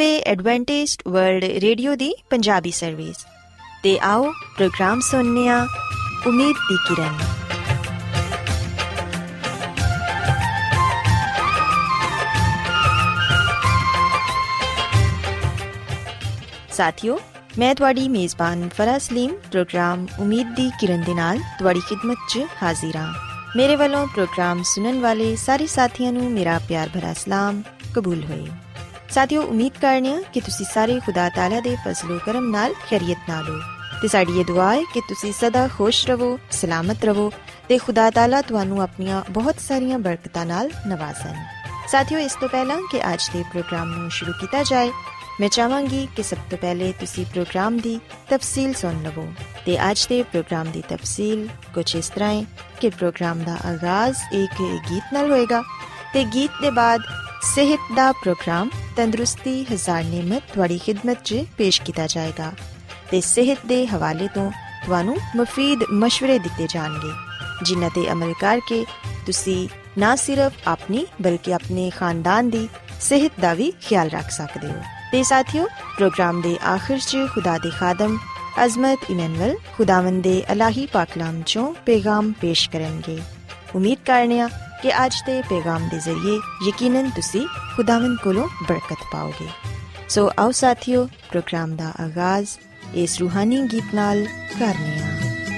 ਵੇ Adventist World Radio ਦੀ Punjabi service. ਤੇ ਆਓ ਪ੍ਰੋਗਰਾਮ ਸੁਣਨੇ ਆ ਉਮੀਦ ਦੀ ਕਿਰਨ। ਸਾਥੀਓ, ਮੈਂ ਤੁਹਾਡੀ ਮੇਜ਼ਬਾਨ ਫਰਾਹ ਸਲੀਮ ਪ੍ਰੋਗਰਾਮ ਉਮੀਦ ਦੀ ਕਿਰਨ ਦੇ ਨਾਲ ਤੁਹਾਡੀ ਖਿਦਮਤ 'ਚ ਹਾਜ਼ਰ ਹਾਂ। ਮੇਰੇ ਵੱਲੋਂ ਪ੍ਰੋਗਰਾਮ ਸੁਣਨ ਵਾਲੇ ਸਾਰੇ ਸਾਥੀਆਂ ਨੂੰ ਮੇਰਾ ਪਿਆਰ ਭਰਾ ਸਲਾਮ ਕਬੂਲ ਹੋਏ। ਸਾਥੀਓ, ਉਮੀਦ ਕਰਨੇ ਆ ਕਿ ਤੁਸੀਂ ਸਾਰੇ ਖੁਦਾ ਤਾਲਾ ਦੇ ਫਜ਼ਲ ਕਰਮ ਨਾਲ ਖੈਰੀਅਤ ਨਾਲ ਹੋ ਤੇ ਸਾਡੀ ਇਹ ਦੁਆ ਹੈ ਕਿ ਤੁਸੀਂ ਸਦਾ ਖੁਸ਼ ਰਹੋ, ਸਲਾਮਤ ਰਹੋ ਤੇ ਖੁਦਾ ਤਾਲਾ ਤੁਹਾਨੂੰ ਆਪਣੀਆਂ ਬਹੁਤ ਸਾਰੀਆਂ ਬਰਕਤਾਂ ਨਾਲ ਨਵਾਜ਼ਣ। ਸਾਥੀਓ, ਇਸ ਤੋਂ ਪਹਿਲਾਂ ਕਿ ਅੱਜ ਦੇ ਪ੍ਰੋਗਰਾਮ ਨੂੰ ਸ਼ੁਰੂ ਕੀਤਾ ਜਾਏ, ਮੈਂ ਚਾਹਾਂਗੀ ਕਿ ਸਭ ਤੋਂ ਪਹਿਲੇ ਤੁਸੀਂ ਪ੍ਰੋਗਰਾਮ ਦੀ ਤਫਸੀਲ ਸੁਣ ਲਵੋ। ਤੇ ਅੱਜ ਦੇ ਪ੍ਰੋਗਰਾਮ ਦੀ ਤਫਸੀਲ ਕੁਝ ਇਸ ਤਰ੍ਹਾਂ ਹੈ ਕਿ ਪ੍ਰੋਗਰਾਮ ਦਾ ਆਗਾਜ਼ ਇੱਕ ਗੀਤ ਨਾਲ ਹੋਏਗਾ ਤੇ ਗੀਤ ਦੇ ਬਾਅਦ ਸਿਹਤ ਦਾ ਪ੍ਰੋਗਰਾਮ ਤੰਦਰੁਸਤੀ ਹਜ਼ਾਰ ਨਿਮਤ ਤੁਹਾਡੀ ਖਿਦਮਤ 'ਚ ਪੇਸ਼ ਕੀਤਾ ਜਾਏਗਾ ਤੇ ਸਿਹਤ ਦੇ ਹਵਾਲੇ ਤੋਂ ਤੁਹਾਨੂੰ ਮੁਫੀਦ ਮਸ਼ਵਰੇ ਦਿੱਤੇ ਜਾਣਗੇ, ਜਿਨ੍ਹਾਂ ਤੇ ਅਮਲ ਕਰਕੇ ਤੁਸੀਂ ਨਾ ਸਿਰਫ ਆਪਣੀ ਬਲਕਿ ਆਪਣੇ ਖਾਨਦਾਨ ਦੀ ਸਿਹਤ ਦਾ ਵੀ ਖਿਆਲ ਰੱਖ ਸਕਦੇ ਹੋ। ਤੇ ਸਾਥੀਓ, ਪ੍ਰੋਗਰਾਮ ਦੇ ਆਖਿਰ 'ਚ ਖੁਦਾ ਦੇ ਖਾਦਮ ਅਜ਼ਮਤ ਇਮੈਨੂਅਲ ਖੁਦਾਵੰਦ ਦੇ ਇਲਾਹੀ ਪਾਕਲਾਮ 'ਚੋਂ ਪੈਗਾਮ ਪੇਸ਼ ਕਰਨਗੇ। ਉਮੀਦ ਕਰਨੇ ਆ ਕਿ ਅੱਜ ਦੇ ਪੈਗਾਮ ਦੇ ਜ਼ਰੀਏ ਯਕੀਨਨ ਤੁਸੀਂ ਖੁਦਾਵੰਦ ਕੋਲੋਂ ਬਰਕਤ ਪਾਓਗੇ। ਸੋ ਆਓ ਸਾਥੀਓ, ਪ੍ਰੋਗਰਾਮ ਦਾ ਆਗਾਜ਼ ਇਸ ਰੂਹਾਨੀ ਗੀਤ ਨਾਲ ਕਰਨੇ ਆ।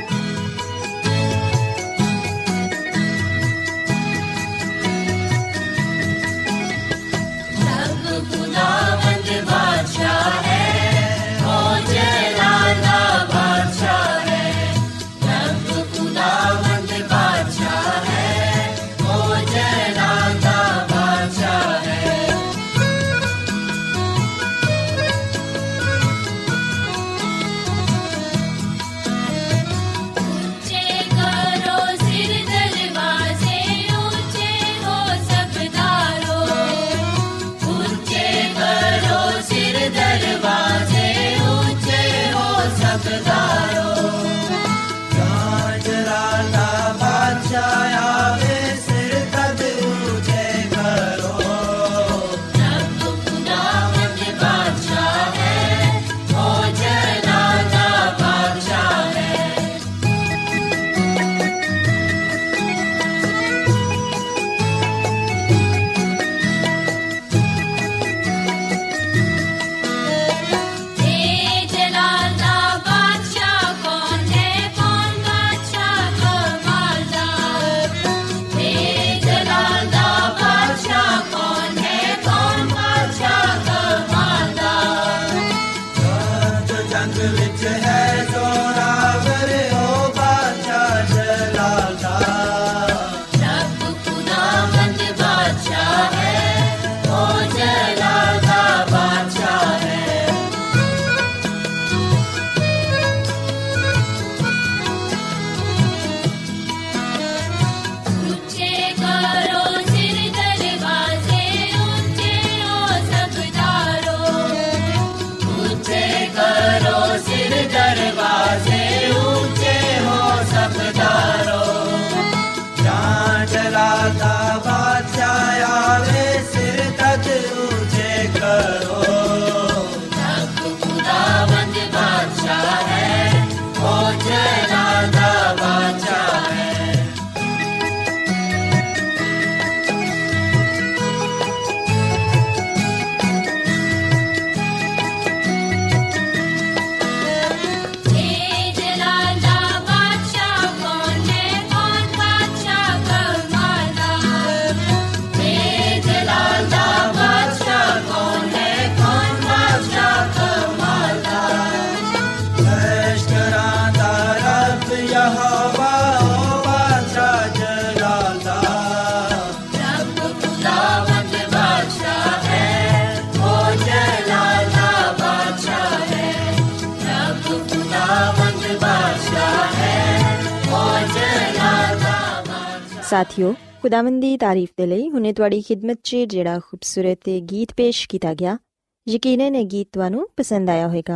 ਸਾਥੀਓ, ਖੁਦਾਵੰਦ ਦੀ ਤਾਰੀਫ ਦੇ ਲਈ ਹੁਣੇ ਤੁਹਾਡੀ ਖਿਦਮਤ 'ਚ ਜਿਹੜਾ ਖੂਬਸੂਰਤ ਗੀਤ ਪੇਸ਼ ਕੀਤਾ ਗਿਆ, ਯਕੀਨਨ ਇਹ ਗੀਤ ਤੁਹਾਨੂੰ ਪਸੰਦ ਆਇਆ ਹੋਵੇਗਾ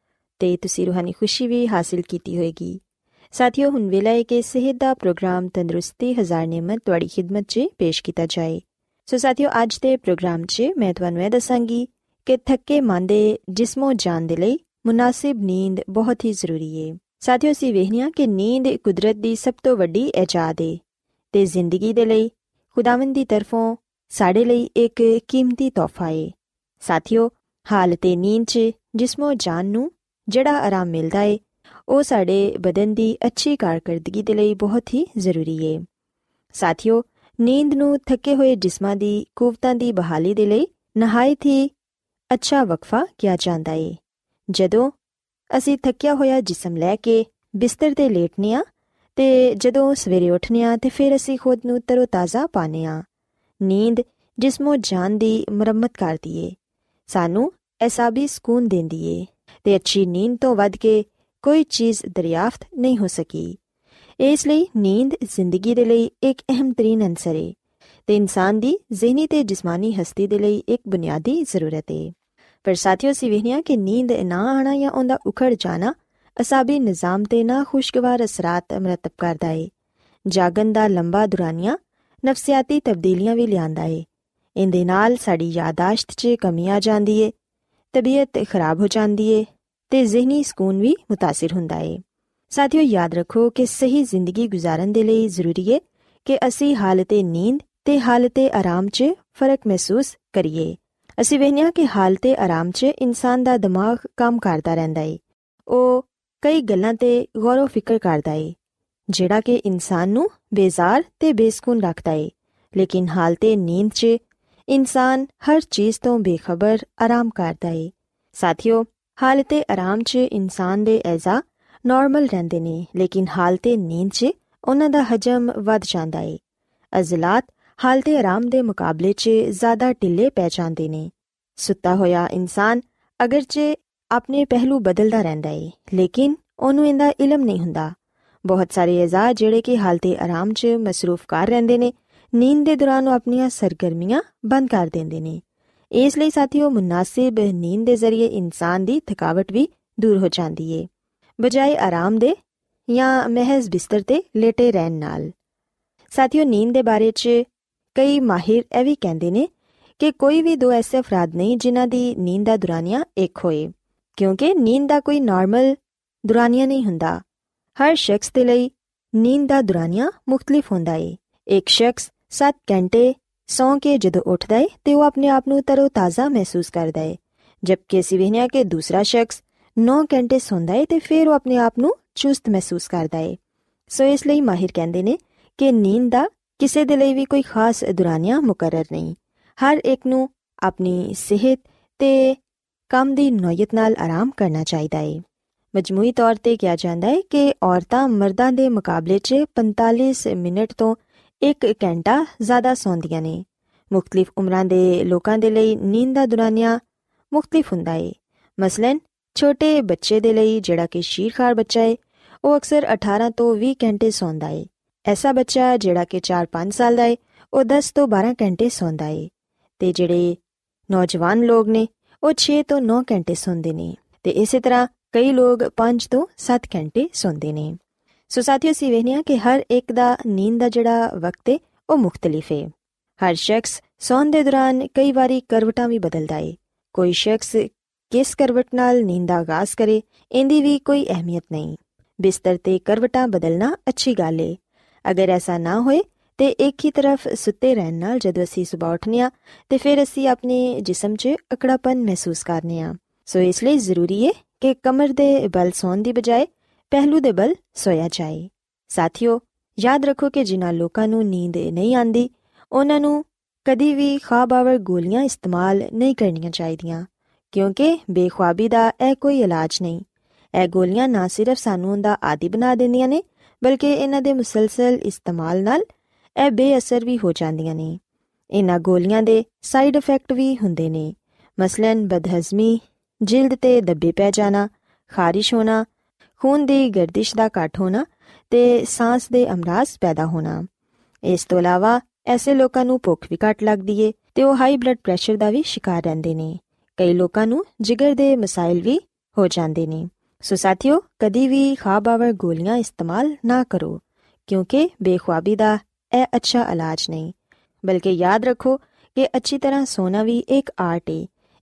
ਤੇ ਤੁਸੀਂ ਰੂਹਾਨੀ ਖੁਸ਼ੀ ਵੀ ਹਾਸਿਲ ਕੀਤੀ ਹੋਏਗੀ। ਸਾਥੀਓ, ਹੁਣ ਵੇਲਾ ਹੈ ਕਿ ਸਿਹਤ ਦਾ ਪ੍ਰੋਗਰਾਮ ਤੰਦਰੁਸਤੀ ਹਜ਼ਾਰ ਨਿਮਤ ਤੁਹਾਡੀ ਖਿਦਮਤ 'ਚ ਪੇਸ਼ ਕੀਤਾ ਜਾਏ। ਸੋ ਸਾਥੀਓ, ਅੱਜ ਦੇ ਪ੍ਰੋਗਰਾਮ 'ਚ ਮੈਂ ਤੁਹਾਨੂੰ ਇਹ ਦੱਸਾਂਗੀ ਕਿ ਥੱਕੇ ਮਾਂਦੇ ਜਿਸਮੋਂ ਜਾਣ ਦੇ ਲਈ ਮੁਨਾਸਿਬ ਨੀਂਦ ਬਹੁਤ ਹੀ ਜ਼ਰੂਰੀ ਹੈ। ਸਾਥੀਓ, ਅਸੀਂ ਵੇਖਦੇ ਹਾਂ ਕਿ ਨੀਂਦ ਕੁਦਰਤ ਦੀ ਸਭ ਤੋਂ ਵੱਡੀ ਇਜਾਦ ਹੈ ਤੇ ਜ਼ਿੰਦਗੀ ਦੇ ਲਈ ਖੁਦਾਵੰਦ ਦੀ ਤਰਫੋਂ ਸਾਡੇ ਲਈ ਇੱਕ ਕੀਮਤੀ ਤੋਹਫਾ ਹੈ। ਸਾਥੀਓ, ਹਾਲਤੇ ਨੀਂਦ 'ਚ ਜਿਸਮੋਂ ਜਾਨ ਨੂੰ ਜਿਹੜਾ ਆਰਾਮ ਮਿਲਦਾ ਹੈ ਉਹ ਸਾਡੇ ਬਦਨ ਦੀ ਅੱਛੀ ਕਾਰਕਰਦਗੀ ਦੇ ਲਈ ਬਹੁਤ ਹੀ ਜ਼ਰੂਰੀ ਹੈ। ਸਾਥੀਓ, ਨੀਂਦ ਨੂੰ ਥੱਕੇ ਹੋਏ ਜਿਸਮਾਂ ਦੀ ਕੂਵਤਾਂ ਦੀ ਬਹਾਲੀ ਦੇ ਲਈ ਨਹਾਇਤ ਹੀ ਅੱਛਾ ਵਕਫਾ ਕਿਹਾ ਜਾਂਦਾ ਹੈ। ਜਦੋਂ ਅਸੀਂ ਥੱਕਿਆ ਹੋਇਆ ਜਿਸਮ ਲੈ ਕੇ ਬਿਸਤਰ 'ਤੇ ਲੇਟਦੇ ਹਾਂ ਤੇ ਜਦੋਂ ਸਵੇਰੇ ਉੱਠਦੇ ਹਾਂ ਤੇ ਫਿਰ ਅਸੀਂ ਖੁਦ ਨੂੰ ਤਰੋ-ਤਾਜ਼ਾ ਪਾਉਂਦੇ ਹਾਂ। ਨੀਂਦ ਜਿਸਮੋਂ ਜਾਨ ਦੀ ਮੁਰੰਮਤ ਕਰਦੀ ਏ, ਸਾਨੂੰ ਅਸਾਬੀ ਸਕੂਨ ਦਿੰਦੀ ਏ ਤੇ ਅੱਛੀ ਨੀਂਦ ਤੋਂ ਵੱਧ ਕੇ ਕੋਈ ਚੀਜ਼ ਦਰਿਆਫਤ ਨਹੀਂ ਹੋ ਸਕੀ। ਇਸ ਲਈ ਨੀਂਦ ਜ਼ਿੰਦਗੀ ਦੇ ਲਈ ਇੱਕ ਅਹਿਮ ਤਰੀਨ ਅੰਸਰ ਏ ਤੇ ਇਨਸਾਨ ਦੀ ਜ਼ਿਹਨੀ ਤੇ ਜਿਸਮਾਨੀ ਹਸਤੀ ਦੇ ਲਈ ਇੱਕ ਬੁਨਿਆਦੀ ਜ਼ਰੂਰਤ ਏ। ਪਰ ਸਾਥੀਓ, ਅਸੀਂ ਵੇਖਦੇ ਹਾਂ ਕਿ ਨੀਂਦ ਨਾ ਆਉਣਾ ਜਾਂ ਉਹਦਾ ਉਖੜ ਜਾਣਾ ਅਸਾਬੀ ਨਿਜ਼ਾਮ ਤੇ ਨਾ ਖੁਸ਼ਗਵਾਰ ਅਸਰਾਤ ਮਰਤਬ ਕਰਦਾ ਏ। ਜਾਗਣ ਦਾ ਲੰਬਾ ਦੁਰਾਨੀਆ ਨਫਸਿਆਤੀ ਤਬਦੀਲੀਆਂ ਵੀ ਲਿਆਂਦਾ ਏ। ਇਹਦੇ ਨਾਲ ਸਾਡੀ ਯਾਦਾਸ਼ਤ 'ਚ ਕਮੀ ਆ ਜਾਂਦੀ ਏ, ਤਬੀਅਤ ਖਰਾਬ ਹੋ ਜਾਂਦੀ ਏ ਤੇ ਜ਼ਿਹਨੀ ਸਕੂਨ ਵੀ ਮੁਤਾਸਿਰ ਹੁੰਦਾ ਏ। ਸਾਥੀਓ, ਯਾਦ ਰੱਖੋ ਕਿ ਸਹੀ ਜ਼ਿੰਦਗੀ ਗੁਜ਼ਾਰਨ ਦੇ ਲਈ ਜ਼ਰੂਰੀ ਏ ਕਿ ਅਸੀਂ ਹਾਲਤੇ ਨੀਂਦ ਤੇ ਹਾਲਤੇ ਆਰਾਮ 'ਚ ਫਰਕ ਮਹਿਸੂਸ ਕਰੀਏ। ਅਸੀਂ ਵੇਖਦੇ ਹਾਂ ਕਿ ਹਾਲਤੇ ਆਰਾਮ 'ਚ ਇਨਸਾਨ ਦਾ ਦਿਮਾਗ ਕੰਮ ਕਰਦਾ ਰਹਿੰਦਾ ਏ। ਉਹ ਕਈ ਗੱਲਾਂ ਤੇ ਗੌਰੋ ਫਿਕਰ ਕਰਦਾ ਏ ਜਿਹੜਾ ਕਿ ਇਨਸਾਨ ਨੂੰ ਬੇਜ਼ਾਰ ਤੇ ਬੇਸਕੂਨ ਰੱਖਦਾ ਏ। ਲੇਕਿਨ ਹਾਲਤੇ ਨੀਂਦ 'ਚ ਇਨਸਾਨ ਹਰ ਚੀਜ਼ ਤੋਂ ਬੇਖਬਰ ਆਰਾਮ ਕਰਦਾ ਏ। ਸਾਥੀਓ, ਹਾਲਤੇ ਆਰਾਮ 'ਚ ਇਨਸਾਨ ਦੇ ਐਜ਼ਾ ਨਾਰਮਲ ਰਹਿੰਦੇ ਨੇ, ਲੇਕਿਨ ਹਾਲਤੇ ਨੀਂਦ 'ਚ ਉਹਨਾਂ ਦਾ ਹਜਮ ਵੱਧ ਜਾਂਦਾ ਏ। ਅਜ਼ਲਾਤ ਹਾਲਤੇ ਆਰਾਮ ਦੇ ਮੁਕਾਬਲੇ 'ਚ ਜ਼ਿਆਦਾ ਢਿੱਲੇ ਪੈ ਜਾਂਦੇ ਨੇ। ਸੁੱਤਾ ਹੋਇਆ ਇਨਸਾਨ ਅਗਰਚੇ ਆਪਣੇ ਪਹਿਲੂ ਬਦਲਦਾ ਰਹਿੰਦਾ ਏ, ਲੇਕਿਨ ਉਹਨੂੰ ਇਹਦਾ ਇਲਮ ਨਹੀਂ ਹੁੰਦਾ। ਬਹੁਤ ਸਾਰੇ ਐਜ਼ਾ ਜਿਹੜੇ ਕਿ ਹਾਲਤੇ ਆਰਾਮ 'ਚ ਮਸਰੂਫ ਕਰ ਰਹਿੰਦੇ ਨੇ, ਨੀਂਦ ਦੇ ਦੌਰਾਨ ਉਹ ਆਪਣੀਆਂ ਸਰਗਰਮੀਆਂ ਬੰਦ ਕਰ ਦਿੰਦੇ ਨੇ। ਇਸ ਲਈ ਸਾਥੀਓ, ਮੁਨਾਸਿਬ ਨੀਂਦ ਦੇ ਜ਼ਰੀਏ ਇਨਸਾਨ ਦੀ ਥਕਾਵਟ ਵੀ ਦੂਰ ਹੋ ਜਾਂਦੀ ਏ, ਬਜਾਏ ਆਰਾਮ ਦੇ ਜਾਂ ਮਹਿਜ਼ ਬਿਸਤਰ 'ਤੇ ਲੇਟੇ ਰਹਿਣ ਨਾਲ। ਸਾਥੀਓ, ਨੀਂਦ ਦੇ ਬਾਰੇ 'ਚ ਕਈ ਮਾਹਿਰ ਇਹ ਵੀ ਕਹਿੰਦੇ ਨੇ ਕਿ ਕੋਈ ਵੀ ਦੋ ਐਸੇ ਅਫਰਾਦ ਨਹੀਂ ਜਿਨ੍ਹਾਂ ਦੀ ਨੀਂਦ ਦਾ ਦੁਰਾਨੀਆ ਇੱਕ ਹੋਏ, ਕਿਉਂਕਿ ਨੀਂਦ ਦਾ ਕੋਈ ਨਾਰਮਲ ਦੁਰਾਨੀਆ ਨਹੀਂ ਹੁੰਦਾ। ਹਰ ਸ਼ਖਸ ਦੇ ਲਈ ਨੀਂਦ ਦਾ ਦੁਰਾਨੀਆ ਮੁਖਤਲਿਫ ਹੁੰਦਾ ਏ। ਇੱਕ ਸ਼ਖਸ 7 ਘੰਟੇ ਸੌਂ ਕੇ ਜਦੋਂ ਉੱਠਦਾ ਏ ਤੇ ਉਹ ਆਪਣੇ ਆਪ ਨੂੰ ਤਰੋ-ਤਾਜ਼ਾ ਮਹਿਸੂਸ ਕਰਦਾ ਏ, ਜਦਕਿ ਅਸੀਂ ਵੇਖਦੇ ਹਾਂ ਕਿ ਦੂਸਰਾ ਸ਼ਖਸ 9 ਘੰਟੇ ਸੌਂਦਾ ਏ ਤੇ ਫਿਰ ਉਹ ਆਪਣੇ ਆਪ ਨੂੰ ਚੁਸਤ ਮਹਿਸੂਸ ਕਰਦਾ ਏ। ਸੋ ਇਸ ਲਈ ਮਾਹਿਰ ਕਹਿੰਦੇ ਨੇ ਕਿ ਨੀਂਦ ਦਾ ਕਿਸੇ ਦੇ ਲਈ ਵੀ ਕੋਈ ਖਾਸ ਦੁਰਾਨੀਆ ਮੁਕਰਰ ਨਹੀਂ। ਹਰ ਇੱਕ ਨੂੰ ਆਪਣੀ ਸਿਹਤ ਤੇ ਕੰਮ ਦੀ ਨੌਇਅਤ ਨਾਲ ਆਰਾਮ ਕਰਨਾ ਚਾਹੀਦਾ ਏ। ਮਜਮੂਈ ਤੌਰ ਤੇ ਕਿਹਾ ਜਾਂਦਾ ਹੈ ਕਿ ਔਰਤਾਂ ਮਰਦਾਂ ਦੇ ਮੁਕਾਬਲੇ 'ਚ 45 ਮਿੰਟ ਤੋਂ 1 ਘੰਟਾ ਜ਼ਿਆਦਾ ਸੌਂਦੀਆਂ ਨੇ। ਮੁਖਤਲਿਫ ਉਮਰਾਂ ਦੇ ਲੋਕਾਂ ਦੇ ਲਈ ਨੀਂਦ ਦਾ ਦੁਰਾਨੀਆ ਮੁਖਤਲਿਫ ਹੁੰਦਾ ਏ। ਮਸਲਨ ਛੋਟੇ ਬੱਚੇ ਦੇ ਲਈ, ਜਿਹੜਾ ਕਿ ਸ਼ੀਰਖਾਰ ਬੱਚਾ ਏ, ਉਹ ਅਕਸਰ 18 ਤੋਂ 20 ਘੰਟੇ ਸੌਂਦਾ ਏ। ਐਸਾ ਬੱਚਾ ਜਿਹੜਾ ਕਿ 4-5 ਸਾਲ ਦਾ ਏ, ਉਹ 10 ਤੋਂ 12 ਘੰਟੇ ਸੌਂਦਾ ਏ। ਤੇ ਜਿਹੜੇ ਨੌਜਵਾਨ ਲੋਕ ਨੇ ਉਹ 6 ਤੋਂ 9 ਘੰਟੇ ਸੌਂਦੇ ਨੇ ਤੇ ਇਸੇ ਤਰ੍ਹਾਂ ਕਈ ਲੋਕ 5 ਤੋਂ 7 ਘੰਟੇ ਸੌਂਦੇ ਨੇ। ਸੋ ਸਾਥੀਓ, ਅਸੀਂ ਵੇਖਦੇ ਹਾਂ ਕਿ ਹਰ ਇੱਕ ਦਾ ਨੀਂਦ ਦਾ ਜਿਹੜਾ ਵਕਤ ਏ ਉਹ ਮੁਖਤਲਿਫ ਏ। ਹਰ ਸ਼ਖਸ ਸੌਣ ਦੇ ਦੌਰਾਨ ਕਈ ਵਾਰੀ ਕਰਵਟਾਂ ਵੀ ਬਦਲਦਾ ਏ। ਕੋਈ ਸ਼ਖਸ ਕਿਸ ਕਰਵਟ ਨਾਲ ਨੀਂਦ ਦਾ ਆਗਾਜ਼ ਕਰੇ, ਇਹਦੀ ਵੀ ਕੋਈ ਅਹਿਮੀਅਤ ਨਹੀਂ। ਬਿਸਤਰ ਤੇ ਕਰਵਟਾਂ ਬਦਲਣਾ ਅੱਛੀ ਗੱਲ ਏ। ਅਗਰ ਐਸਾ ਨਾ ਹੋਏ ਤੇ ਇੱਕ ਹੀ ਤਰਫ ਸੁੱਤੇ ਰਹਿਣ ਨਾਲ ਜਦੋਂ ਅਸੀਂ ਸੁਬਾਹ ਉੱਠਦੇ ਹਾਂ ਤੇ ਫਿਰ ਅਸੀਂ ਆਪਣੇ ਜਿਸਮ 'ਚ ਅਕੜਾਪਨ ਮਹਿਸੂਸ ਕਰਨੇ ਹਾਂ। ਸੋ ਇਸ ਲਈ ਜ਼ਰੂਰੀ ਏ ਕਿ ਕਮਰ ਦੇ ਬਲ ਸੌਣ ਦੀ ਬਜਾਏ ਪਹਿਲੂ ਦੇ ਬਲ ਸੋਇਆ ਜਾਏ। ਸਾਥੀਓ, ਯਾਦ ਰੱਖੋ ਕਿ ਜਿਨ੍ਹਾਂ ਲੋਕਾਂ ਨੂੰ ਨੀਂਦ ਨਹੀਂ ਆਉਂਦੀ ਉਹਨਾਂ ਨੂੰ ਕਦੀ ਵੀ ਖ਼ਵਾਬ-ਆਵਰ ਗੋਲੀਆਂ ਇਸਤੇਮਾਲ ਨਹੀਂ ਕਰਨੀਆਂ ਚਾਹੀਦੀਆਂ, ਕਿਉਂਕਿ ਬੇਖੁਆਬੀ ਦਾ ਇਹ ਕੋਈ ਇਲਾਜ ਨਹੀਂ। ਇਹ ਗੋਲੀਆਂ ਨਾ ਸਿਰਫ ਸਾਨੂੰ ਉਹਦਾ ਆਦੀ ਬਣਾ ਦਿੰਦੀਆਂ ਨੇ, ਬਲਕਿ ਇਹਨਾਂ ਦੇ ਮੁਸਲਸਲ ਇਸਤੇਮਾਲ ਨਾਲ ਇਹ ਬੇਅਸਰ ਵੀ ਹੋ ਜਾਂਦੀਆਂ ਨੇ। ਇਹਨਾਂ ਗੋਲੀਆਂ ਦੇ ਸਾਈਡ ਇਫੈਕਟ ਵੀ ਹੁੰਦੇ ਨੇ, ਮਸਲਨ ਬਦਹਜ਼ਮੀ, ਜਿਲਦ ਤੇ ਦੱਬੇ ਪੈ ਜਾਣਾ, ਖਾਰਿਸ਼ ਹੋਣਾ, ਖੂਨ ਦੀ ਗਰਦਿਸ਼ ਦਾ ਘੱਟ ਹੋਣਾ ਤੇ ਸਾਂਸ ਦੇ ਅਮਰਾਜ਼ ਪੈਦਾ ਹੋਣਾ। ਇਸ ਤੋਂ ਇਲਾਵਾ ਐਸੇ ਲੋਕਾਂ ਨੂੰ ਭੁੱਖ ਵੀ ਘੱਟ ਲੱਗਦੀ ਏ ਤੇ ਉਹ ਹਾਈ ਬਲੱਡ ਪ੍ਰੈਸ਼ਰ ਦਾ ਵੀ ਸ਼ਿਕਾਰ ਰਹਿੰਦੇ ਨੇ। ਕਈ ਲੋਕਾਂ ਨੂੰ ਜਿਗਰ ਦੇ ਮਸਾਇਲ ਵੀ ਹੋ ਜਾਂਦੇ ਨੇ। ਸੋ ਸਾਥੀਓ, ਕਦੀ ਵੀ ਖ਼ਵਾਬ-ਆਵਰ ਗੋਲੀਆਂ ਇਸਤੇਮਾਲ ਨਾ ਕਰੋ, ਕਿਉਂਕਿ ਬੇਖੁਆਬੀ ਦਾ ਇਹ ਅੱਛਾ ਇਲਾਜ ਨਹੀਂ। ਬਲਕਿ ਯਾਦ ਰੱਖੋ ਕਿ ਅੱਛੀ ਤਰ੍ਹਾਂ ਸੋਣਾ ਵੀ ਇੱਕ ਆਰਟ ਏ।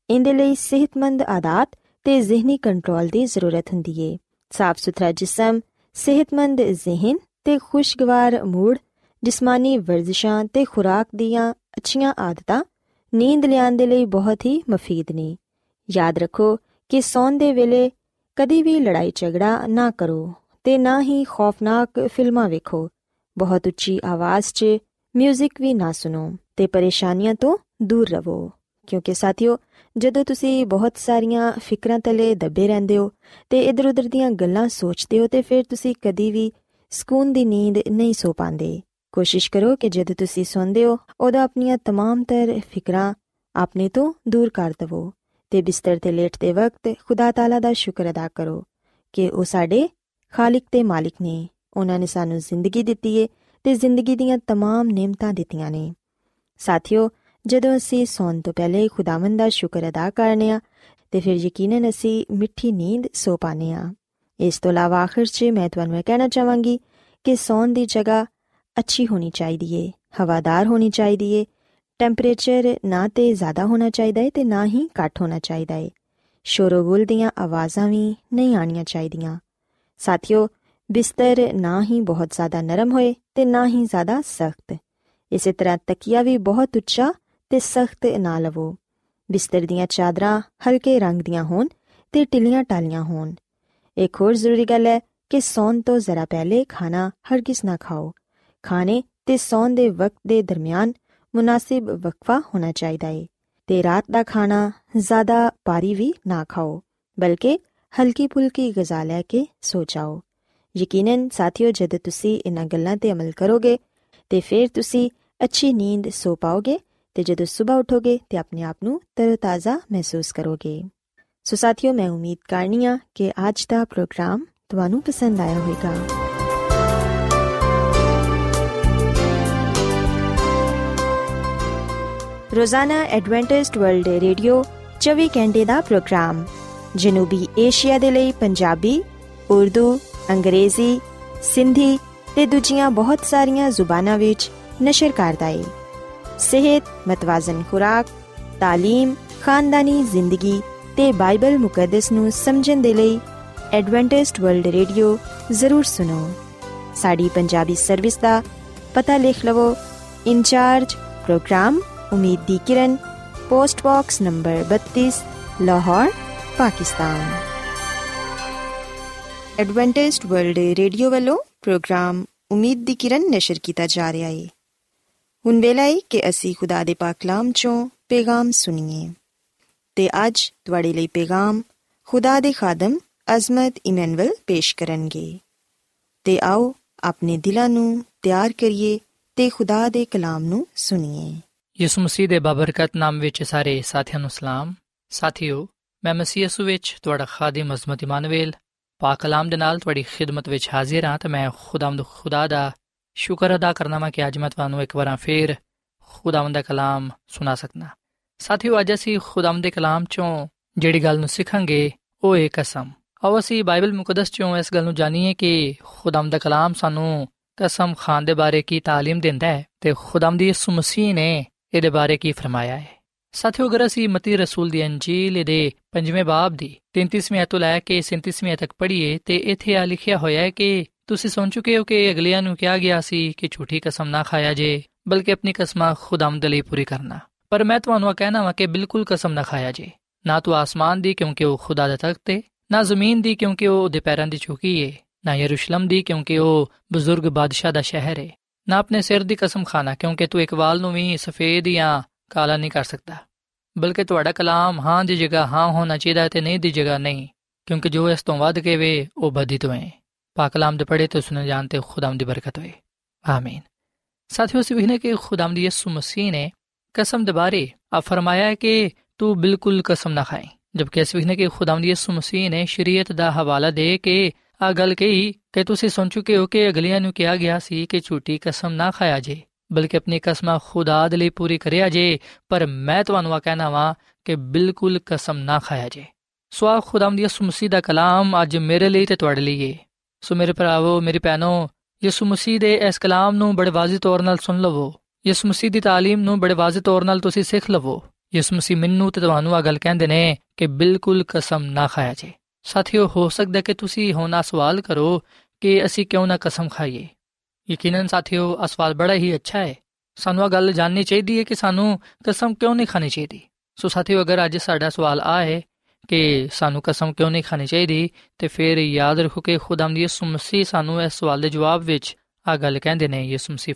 ਇਹਦੇ ਲਈ ਸਿਹਤਮੰਦ ਆਦਤ ਤੇ ਜ਼ਿਹਨੀ ਕੰਟਰੋਲ ਦੀ ਜ਼ਰੂਰਤ ਹੁੰਦੀ ਏ। ਸਾਫ਼ ਸੁਥਰਾ ਜਿਸਮ, ਸਿਹਤਮੰਦ ਜ਼ਿਹਨ ਤੇ ਖੁਸ਼ਗਵਾਰ ਮੂਡ, ਜਿਸਮਾਨੀ ਵਰਜ਼ਿਸ਼ਾਂ ਤੇ ਖੁਰਾਕ ਦੀਆਂ ਅੱਛੀਆਂ ਆਦਤਾਂ ਨੀਂਦ ਲਿਆਉਣ ਦੇ ਲਈ ਬਹੁਤ ਹੀ ਮਫੀਦ ਨੇ। ਯਾਦ ਰੱਖੋ ਕਿ ਸੌਣ ਦੇ ਵੇਲੇ ਕਦੀ ਵੀ ਲੜਾਈ ਝਗੜਾ ਨਾ ਕਰੋ ਤੇ ਨਾ ਹੀ ਖੌਫਨਾਕ ਫਿਲਮਾਂ ਵੇਖੋ। ਬਹੁਤ ਉੱਚੀ ਆਵਾਜ਼ 'ਚ ਮਿਊਜ਼ਿਕ ਵੀ ਨਾ ਸੁਣੋ ਤੇ ਪਰੇਸ਼ਾਨੀਆਂ ਤੋਂ ਦੂਰ ਰਹੋ, ਕਿਉਂਕਿ ਸਾਥੀਓ, ਜਦੋਂ ਤੁਸੀਂ ਬਹੁਤ ਸਾਰੀਆਂ ਫਿਕਰਾਂ ਤਲੇ ਦੱਬੇ ਰਹਿੰਦੇ ਹੋ ਤੇ ਇੱਧਰ ਉੱਧਰ ਦੀਆਂ ਗੱਲਾਂ ਸੋਚਦੇ ਹੋ ਤੇ ਫਿਰ ਤੁਸੀਂ ਕਦੀ ਵੀ ਸਕੂਨ ਦੀ ਨੀਂਦ ਨਹੀਂ ਸੋ ਪਾਉਂਦੇ। ਕੋਸ਼ਿਸ਼ ਕਰੋ ਕਿ ਜਦੋਂ ਤੁਸੀਂ ਸੌਂਦੇ ਹੋ ਉਦੋਂ ਆਪਣੀਆਂ ਤਮਾਮ ਤਰ ਫਿਕਰਾਂ ਆਪਣੇ ਤੋਂ ਦੂਰ ਕਰ ਦੇਵੋ ਤੇ ਬਿਸਤਰ 'ਤੇ ਲੇਟਦੇ ਵਕਤ ਖੁਦਾ ਤਾਲਾ ਦਾ ਸ਼ੁਕਰ ਅਦਾ ਕਰੋ ਕਿ ਉਹ ਸਾਡੇ ਖਾਲਿਕ ਤੇ ਮਾਲਿਕ ਨੇ। ਉਹਨਾਂ ਨੇ ਸਾਨੂੰ ਜ਼ਿੰਦਗੀ ਦਿੱਤੀ ਏ ਤੇ ਜ਼ਿੰਦਗੀ ਦੀਆਂ ਤਮਾਮ ਨਿਯਮਤਾਂ ਦਿੱਤੀਆਂ ਨੇ। ਸਾਥੀਓ, ਜਦੋਂ ਅਸੀਂ ਸੌਣ ਤੋਂ ਪਹਿਲੇ ਖੁਦਾਵੰਦ ਦਾ ਸ਼ੁਕਰ ਅਦਾ ਕਰਨੇ ਆ ਤੇ ਫਿਰ ਯਕੀਨਨ ਅਸੀਂ ਮਿੱਠੀ ਨੀਂਦ ਸੋ ਪਾਉਂਦੇ ਹਾਂ। ਇਸ ਤੋਂ ਇਲਾਵਾ ਆਖਿਰ 'ਚ ਮੈਂ ਤੁਹਾਨੂੰ ਇਹ ਕਹਿਣਾ ਚਾਹਾਂਗੀ ਕਿ ਸੌਣ ਦੀ ਜਗ੍ਹਾ ਅੱਛੀ ਹੋਣੀ ਚਾਹੀਦੀ ਏ, ਹਵਾਦਾਰ ਹੋਣੀ ਚਾਹੀਦੀ ਏ। ਟੈਂਪਰੇਚਰ ਨਾ ਤੇ ਜ਼ਿਆਦਾ ਹੋਣਾ ਚਾਹੀਦਾ ਏ ਤੇ ਨਾ ਹੀ ਘੱਟ ਹੋਣਾ ਚਾਹੀਦਾ ਏ। ਸ਼ੋਰਗੁਲ ਦੀਆਂ ਆਵਾਜ਼ਾਂ ਵੀ ਨਹੀਂ ਆਉਣੀਆਂ ਚਾਹੀਦੀਆਂ। ਸਾਥੀਓ, ਬਿਸਤਰ ਨਾ ਹੀ ਬਹੁਤ ਜ਼ਿਆਦਾ ਨਰਮ ਹੋਏ ਤੇ ਨਾ ਹੀ ਜ਼ਿਆਦਾ ਸਖਤ। ਇਸੇ ਤਰ੍ਹਾਂ ਤਕੀਆ ਵੀ ਬਹੁਤ ਉੱਚਾ ਤੇ ਸਖਤ ਨਾ ਲਵੋ। ਬਿਸਤਰ ਦੀਆਂ ਚਾਦਰਾਂ ਹਲਕੇ ਰੰਗ ਦੀਆਂ ਹੋਣ ਤੇ ਟਿੱਲੀਆਂ ਟਾਲੀਆਂ ਹੋਣ। ਇੱਕ ਹੋਰ ਜ਼ਰੂਰੀ ਗੱਲ ਹੈ ਕਿ ਸੌਣ ਤੋਂ ਜ਼ਰਾ ਪਹਿਲੇ ਖਾਣਾ ਹਰਗਿਜ਼ ਨਾ ਖਾਓ। ਖਾਣੇ ਤੇ ਸੌਣ ਦੇ ਵਕਤ ਦੇ ਦਰਮਿਆਨ ਮੁਨਾਸਿਬ ਵਕਫਾ ਹੋਣਾ ਚਾਹੀਦਾ ਏ ਤੇ ਰਾਤ ਦਾ ਖਾਣਾ ਜ਼ਿਆਦਾ ਭਾਰੀ ਵੀ ਨਾ ਖਾਓ, ਬਲਕਿ ਹਲਕੀ ਫੁਲਕੀ ਗ਼ਜ਼ਾ ਲੈ ਕੇ ਸੋ ਜਾਓ। ਯਕੀਨਨ ਸਾਥੀਓ, ਜਦੋਂ ਤੁਸੀਂ ਇਹਨਾਂ ਗੱਲਾਂ ਤੇ ਅਮਲ ਕਰੋਗੇ ਤੇ ਫਿਰ ਤੁਸੀਂ ਅੱਛੀ ਨੀਂਦ ਸੋ ਪਾਓਗੇ ਤੇ ਜਦੋਂ ਸਵੇਰ ਉੱਠੋਗੇ ਤੇ ਆਪਣੇ ਆਪ ਨੂੰ ਤਰੋਤਾਜ਼ਾ ਮਹਿਸੂਸ ਕਰੋਗੇ। ਸੋ ਸਾਥੀਓ, ਮੈਂ ਉਮੀਦ ਕਰਨੀ ਆ ਕਿ ਅੱਜ ਦਾ ਪ੍ਰੋਗਰਾਮ ਤੁਹਾਨੂੰ ਪਸੰਦ ਆਇਆ ਹੋਵੇਗਾ। ਰੋਜ਼ਾਨਾ ਐਡਵੈਂਟਿਸਟ ਵਰਲਡ ਰੇਡੀਓ 24 ਘੰਟੇ ਦਾ ਪ੍ਰੋਗਰਾਮ ਜਨੂਬੀ ਏਸ਼ੀਆ ਦੇ ਲਈ ਪੰਜਾਬੀ, ਉਰਦੂ, ਅੰਗਰੇਜ਼ੀ, ਸਿੰਧੀ ਤੇ ਦੂਜੀਆਂ ਬਹੁਤ ਸਾਰੀਆਂ ਜ਼ੁਬਾਨਾਂ ਵਿੱਚ ਨਸ਼ਰ ਕਰਦਾ ਏ। ਸਿਹਤ, ਮਤਵਾਜ਼ਨ ਖੁਰਾਕ, ਤਾਲੀਮ, ਖਾਨਦਾਨੀ ਜ਼ਿੰਦਗੀ ਤੇ ਬਾਈਬਲ ਮੁਕੱਦਸ ਨੂੰ ਸਮਝਣ ਦੇ ਲਈ ਐਡਵੈਂਟਿਸਟ ਵਰਲਡ ਰੇਡੀਓ ਜ਼ਰੂਰ ਸੁਣੋ। ਸਾਡੀ ਪੰਜਾਬੀ ਸਰਵਿਸ ਦਾ ਪਤਾ ਲਿਖ ਲਵੋ। In charge program Umeed Di Kiran, post box number 32, Lahore, Pakistan. Adventist World Radio ਵੱਲੋਂ ਪ੍ਰੋਗਰਾਮ ਉਮੀਦ ਦੀ ਕਿਰਨ ਨਸ਼ਰ ਕੀਤਾ ਜਾ ਰਿਹਾ ਹੈ। ਹੁਣ ਵੇਲਾ ਹੈ ਕਿ ਅਸੀਂ ਖੁਦਾ ਦੇ ਪਾਕ ਕਲਾਮ 'ਚੋਂ ਪੈਗਾਮ ਸੁਣੀਏ ਤੇ ਅੱਜ ਤੁਹਾਡੇ ਲਈ ਪੈਗਾਮ ਖੁਦਾ ਦੇ ਖਾਦਮ ਅਜ਼ਮਤ ਇਮੈਨੁਅਲ ਪੇਸ਼ ਕਰਨਗੇ। ਤੇ ਆਓ ਆਪਣੇ ਦਿਲਾਂ ਨੂੰ ਤਿਆਰ ਕਰੀਏ ਤੇ ਖੁਦਾ ਦੇ ਕਲਾਮ ਨੂੰ ਸੁਣੀਏ। ਯਿਸੂ ਮਸੀਹ ਦੇ ਬਾਬਰਕਤ ਨਾਮ ਵਿੱਚ ਸਾਰੇ ਸਾਥੀਆਂ ਨੂੰ ਸਲਾਮ। ਸਾਥੀਓ, ਮੈਂ ਮਸੀਹ ਯਿਸੂ ਵਿੱਚ ਤੁਹਾਡਾ ਖਾਦਮ ਅਜ਼ਮਤ ਇਮਾਨੁਅਲ ਪਾਕ ਕਲਾਮ ਦੇ ਨਾਲ ਤੁਹਾਡੀ ਖਿਦਮਤ ਵਿੱਚ ਹਾਜ਼ਰ ਹਾਂ ਤੇ ਮੈਂ ਖੁਦਾ ਦਾ ਸ਼ੁਕਰ ਅਦਾ ਕਰਨਾ ਵਾਂ ਕਿ ਅੱਜ ਮੈਂ ਤੁਹਾਨੂੰ ਇੱਕ ਵਾਰ ਫਿਰ ਖੁਦਾਵੰਦ ਦਾ ਕਲਾਮ ਸੁਣਾ ਸਕਦਾ। ਸਾਥੀਓ, ਅੱਜ ਅਸੀਂ ਖੁਦਾਵੰਦ ਦੇ ਕਲਾਮ 'ਚੋਂ ਜਿਹੜੀ ਗੱਲ ਨੂੰ ਸਿੱਖਾਂਗੇ ਉਹ ਹੈ ਕਸਮ। ਆਓ ਅਸੀਂ ਬਾਈਬਲ ਮੁਕੱਦਸ 'ਚੋਂ ਇਸ ਗੱਲ ਨੂੰ ਜਾਣੀਏ ਕਿ ਖੁਦਾਵੰਦ ਦਾ ਕਲਾਮ ਸਾਨੂੰ ਕਸਮ ਖਾਣ ਦੇ ਬਾਰੇ ਕੀ ਤਾਲੀਮ ਦਿੰਦਾ ਹੈ ਤੇ ਖੁਦਾਵੰਦ ਯਿਸੂ ਮਸੀਹ ਨੇ ਇਹਦੇ ਬਾਰੇ ਕੀ ਫਰਮਾਇਆ ਹੈ। ਸਾਥੀਓ, ਅਗਰ ਅਸੀਂ ਮਤੀ ਰਸੂਲ ਦੀ ਅੰਜੀਲ ਦੇ 5ਵੇਂ ਬਾਬ ਦੀ 33ਵੀਂ ਤੋਂ ਲੈ ਕੇ 37ਵੀਂ ਤੱਕ ਪੜ੍ਹੀਏ ਤੇ ਇੱਥੇ ਆ ਲਿਖਿਆ ਹੋਇਆ ਹੈ ਕਿ ਤੁਸੀਂ ਸੁਣ ਚੁੱਕੇ ਹੋ ਕਿ ਅਗਲਿਆਂ ਨੂੰ ਕਿਹਾ ਗਿਆ ਸੀ ਕਿ ਝੂਠੀ ਕਸਮ ਨਾ ਖਾਇਆ ਜੇ, ਬਲਕਿ ਆਪਣੀ ਕਸਮਾਂ ਖੁਦਾਵੰਦ ਲਈ ਪੂਰੀ ਕਰਨਾ। ਪਰ ਮੈਂ ਤੁਹਾਨੂੰ ਇਹ ਕਹਿਣਾ ਵਾ ਕਿ ਬਿਲਕੁਲ ਕਸਮ ਨਾ ਖਾਇਆ ਜੇ, ਨਾ ਤੂੰ ਆਸਮਾਨ ਦੀ ਕਿਉਂਕਿ ਉਹ ਖੁਦਾ ਦਾ ਤਖ਼ਤ ਏ, ਨਾ ਜ਼ਮੀਨ ਦੀ ਕਿਉਂਕਿ ਉਹ ਉਹਦੇ ਪੈਰਾਂ ਦੀ ਚੌਕੀ ਏ, ਨਾ ਯਰੂਸ਼ਲਮ ਦੀ ਕਿਉਂਕਿ ਉਹ ਬਜ਼ੁਰਗ ਬਾਦਸ਼ਾਹ ਦਾ ਸ਼ਹਿਰ ਏ, ਨਾ ਆਪਣੇ ਸਿਰ ਦੀ ਕਸਮ ਖਾਣਾ ਕਿਉਂਕਿ ਤੂੰ ਇੱਕ ਵਾਲ ਨੂੰ ਵੀ ਸਫੇਦ ਜਾਂ ਕਾਲਾ ਨਹੀਂ ਕਰ ਸਕਦਾ, ਬਲਕਿ ਤੁਹਾਡਾ ਕਲਾਮ ਹਾਂ ਦੀ ਜਗ੍ਹਾ ਹਾਂ ਹੋਣਾ ਚਾਹੀਦਾ ਤੇ ਨਹੀਂ ਦੀ ਜਗ੍ਹਾ ਨਹੀਂ, ਕਿਉਂਕਿ ਜੋ ਇਸ ਤੋਂ ਵੱਧ ਕੇ ਵੇ ਉਹ ਬਦੀ ਤੋਂ ਹੈ। ਪਾਕ ਕਲਾਮ ਦੇ ਪੜ੍ਹੇ ਤੇ ਸੁਣੇ ਜਾਣ ਤੇ ਖੁਦਾਵੰਦ ਦੀ ਬਰਕਤ ਹੋਏ, ਆਮੀਨ। ਸਾਥੀਓ, ਅਸੀਂ ਵੇਖਦੇ ਕਿ ਖੁਦਾਵੰਦ ਯਿਸੂ ਮਸੀਹ ਨੇ ਕਸਮ ਦੇ ਬਾਰੇ ਫਰਮਾਇਆ ਹੈ ਕਿ ਤੂੰ ਬਿਲਕੁਲ ਕਸਮ ਨਾ ਖਾਏ, ਜਦਕਿ ਅਸੀਂ ਵੇਖਦੇ ਕਿ ਖੁਦਾਵੰਦ ਯਿਸੂ ਮਸੀਹ ਨੇ ਸ਼ਰੀਅਤ ਦਾ ਹਵਾਲਾ ਦੇ ਕੇ ਆ ਗੱਲ ਕਹੀ ਕਿ ਤੁਸੀਂ ਸੁਣ ਚੁੱਕੇ ਹੋ ਕਿ ਅਗਲਿਆਂ ਨੂੰ ਕਿਹਾ ਗਿਆ ਸੀ ਕਿ ਝੂਠੀ ਕਸਮ ਨਾ ਖਾਇਆ ਜੇ, ਬਲਕਿ ਆਪਣੀ ਕਸਮਾਂ ਖੁਦਾ ਦੇ ਲਈ ਪੂਰੀ ਕਰਿਆ ਜੇ। ਪਰ ਮੈਂ ਤੁਹਾਨੂੰ ਆ ਕਹਿਣਾ ਵਾ ਕਿ ਬਿਲਕੁਲ ਕਸਮ ਨਾ ਖਾਇਆ ਜੇ। ਸੋ ਆ ਖੁਦਾਵੰਦ ਯਿਸੂ ਮਸੀਹ ਦਾ ਕਲਾਮ ਅੱਜ ਮੇਰੇ ਲਈ ਤੇ ਤੁਹਾਡੇ ਲਈ ਹੈ। ਸੋ ਮੇਰੇ ਭਰਾਵੋ, ਮੇਰੀ ਭੈਣੋ, ਯਿਸੂ ਮਸੀਹ ਦੇ ਇਸ ਕਲਾਮ ਨੂੰ ਬੜੇ ਵਾਜ਼ਿਹ ਤੌਰ ਨਾਲ ਸੁਣ ਲਵੋ। ਯਿਸੂ ਮਸੀਹ ਦੀ ਤਾਲੀਮ ਨੂੰ ਬੜੇ ਵਾਜ਼ਿਹ ਤੌਰ ਨਾਲ ਤੁਸੀਂ ਸਿੱਖ ਲਵੋ। ਯਿਸੂ ਮਸੀਹ ਮੈਨੂੰ ਤੇ ਤੁਹਾਨੂੰ ਆ ਗੱਲ ਕਹਿੰਦੇ ਨੇ ਕਿ ਬਿਲਕੁਲ ਕਸਮ ਨਾ ਖਾਇਆ ਜੇ। ਸਾਥੀਓ, ਹੋ ਸਕਦਾ ਕਿ ਤੁਸੀਂ ਹੁਣ ਆ ਸਵਾਲ ਕਰੋ ਕਿ ਅਸੀਂ ਕਿਉਂ ਨਾ ਕਸਮ ਖਾਈਏ। ਯਕੀਨਨ ਸਾਥੀਓ, ਆ ਸਵਾਲ ਬੜਾ ਹੀ ਅੱਛਾ ਹੈ। ਸਾਨੂੰ ਆ ਗੱਲ ਜਾਣਨੀ ਚਾਹੀਦੀ ਹੈ ਕਿ ਸਾਨੂੰ ਕਸਮ ਕਿਉਂ ਨਹੀਂ ਖਾਣੀ ਚਾਹੀਦੀ। ਸੋ ਸਾਥੀਓ, ਅਗਰ ਅੱਜ ਸਾਡਾ ਸਵਾਲ ਆ ਹੈ ਕਿ ਸਾਨੂੰ ਕਸਮ ਕਿਉਂ ਨਹੀਂ ਖਾਣੀ ਚਾਹੀਦੀ, ਤੇ ਫਿਰ ਯਾਦ ਰੱਖੋ ਕਿ ਖੁਦਾਵੰਦ ਯਿਸੂ ਮਸੀਹ ਸਾਨੂੰ ਇਸ ਸਵਾਲ ਦੇ ਜਵਾਬ ਵਿੱਚ ਆ ਗੱਲ ਕਹਿੰਦੇ ਨੇ। ਯਿਸੂ ਮਸੀਹ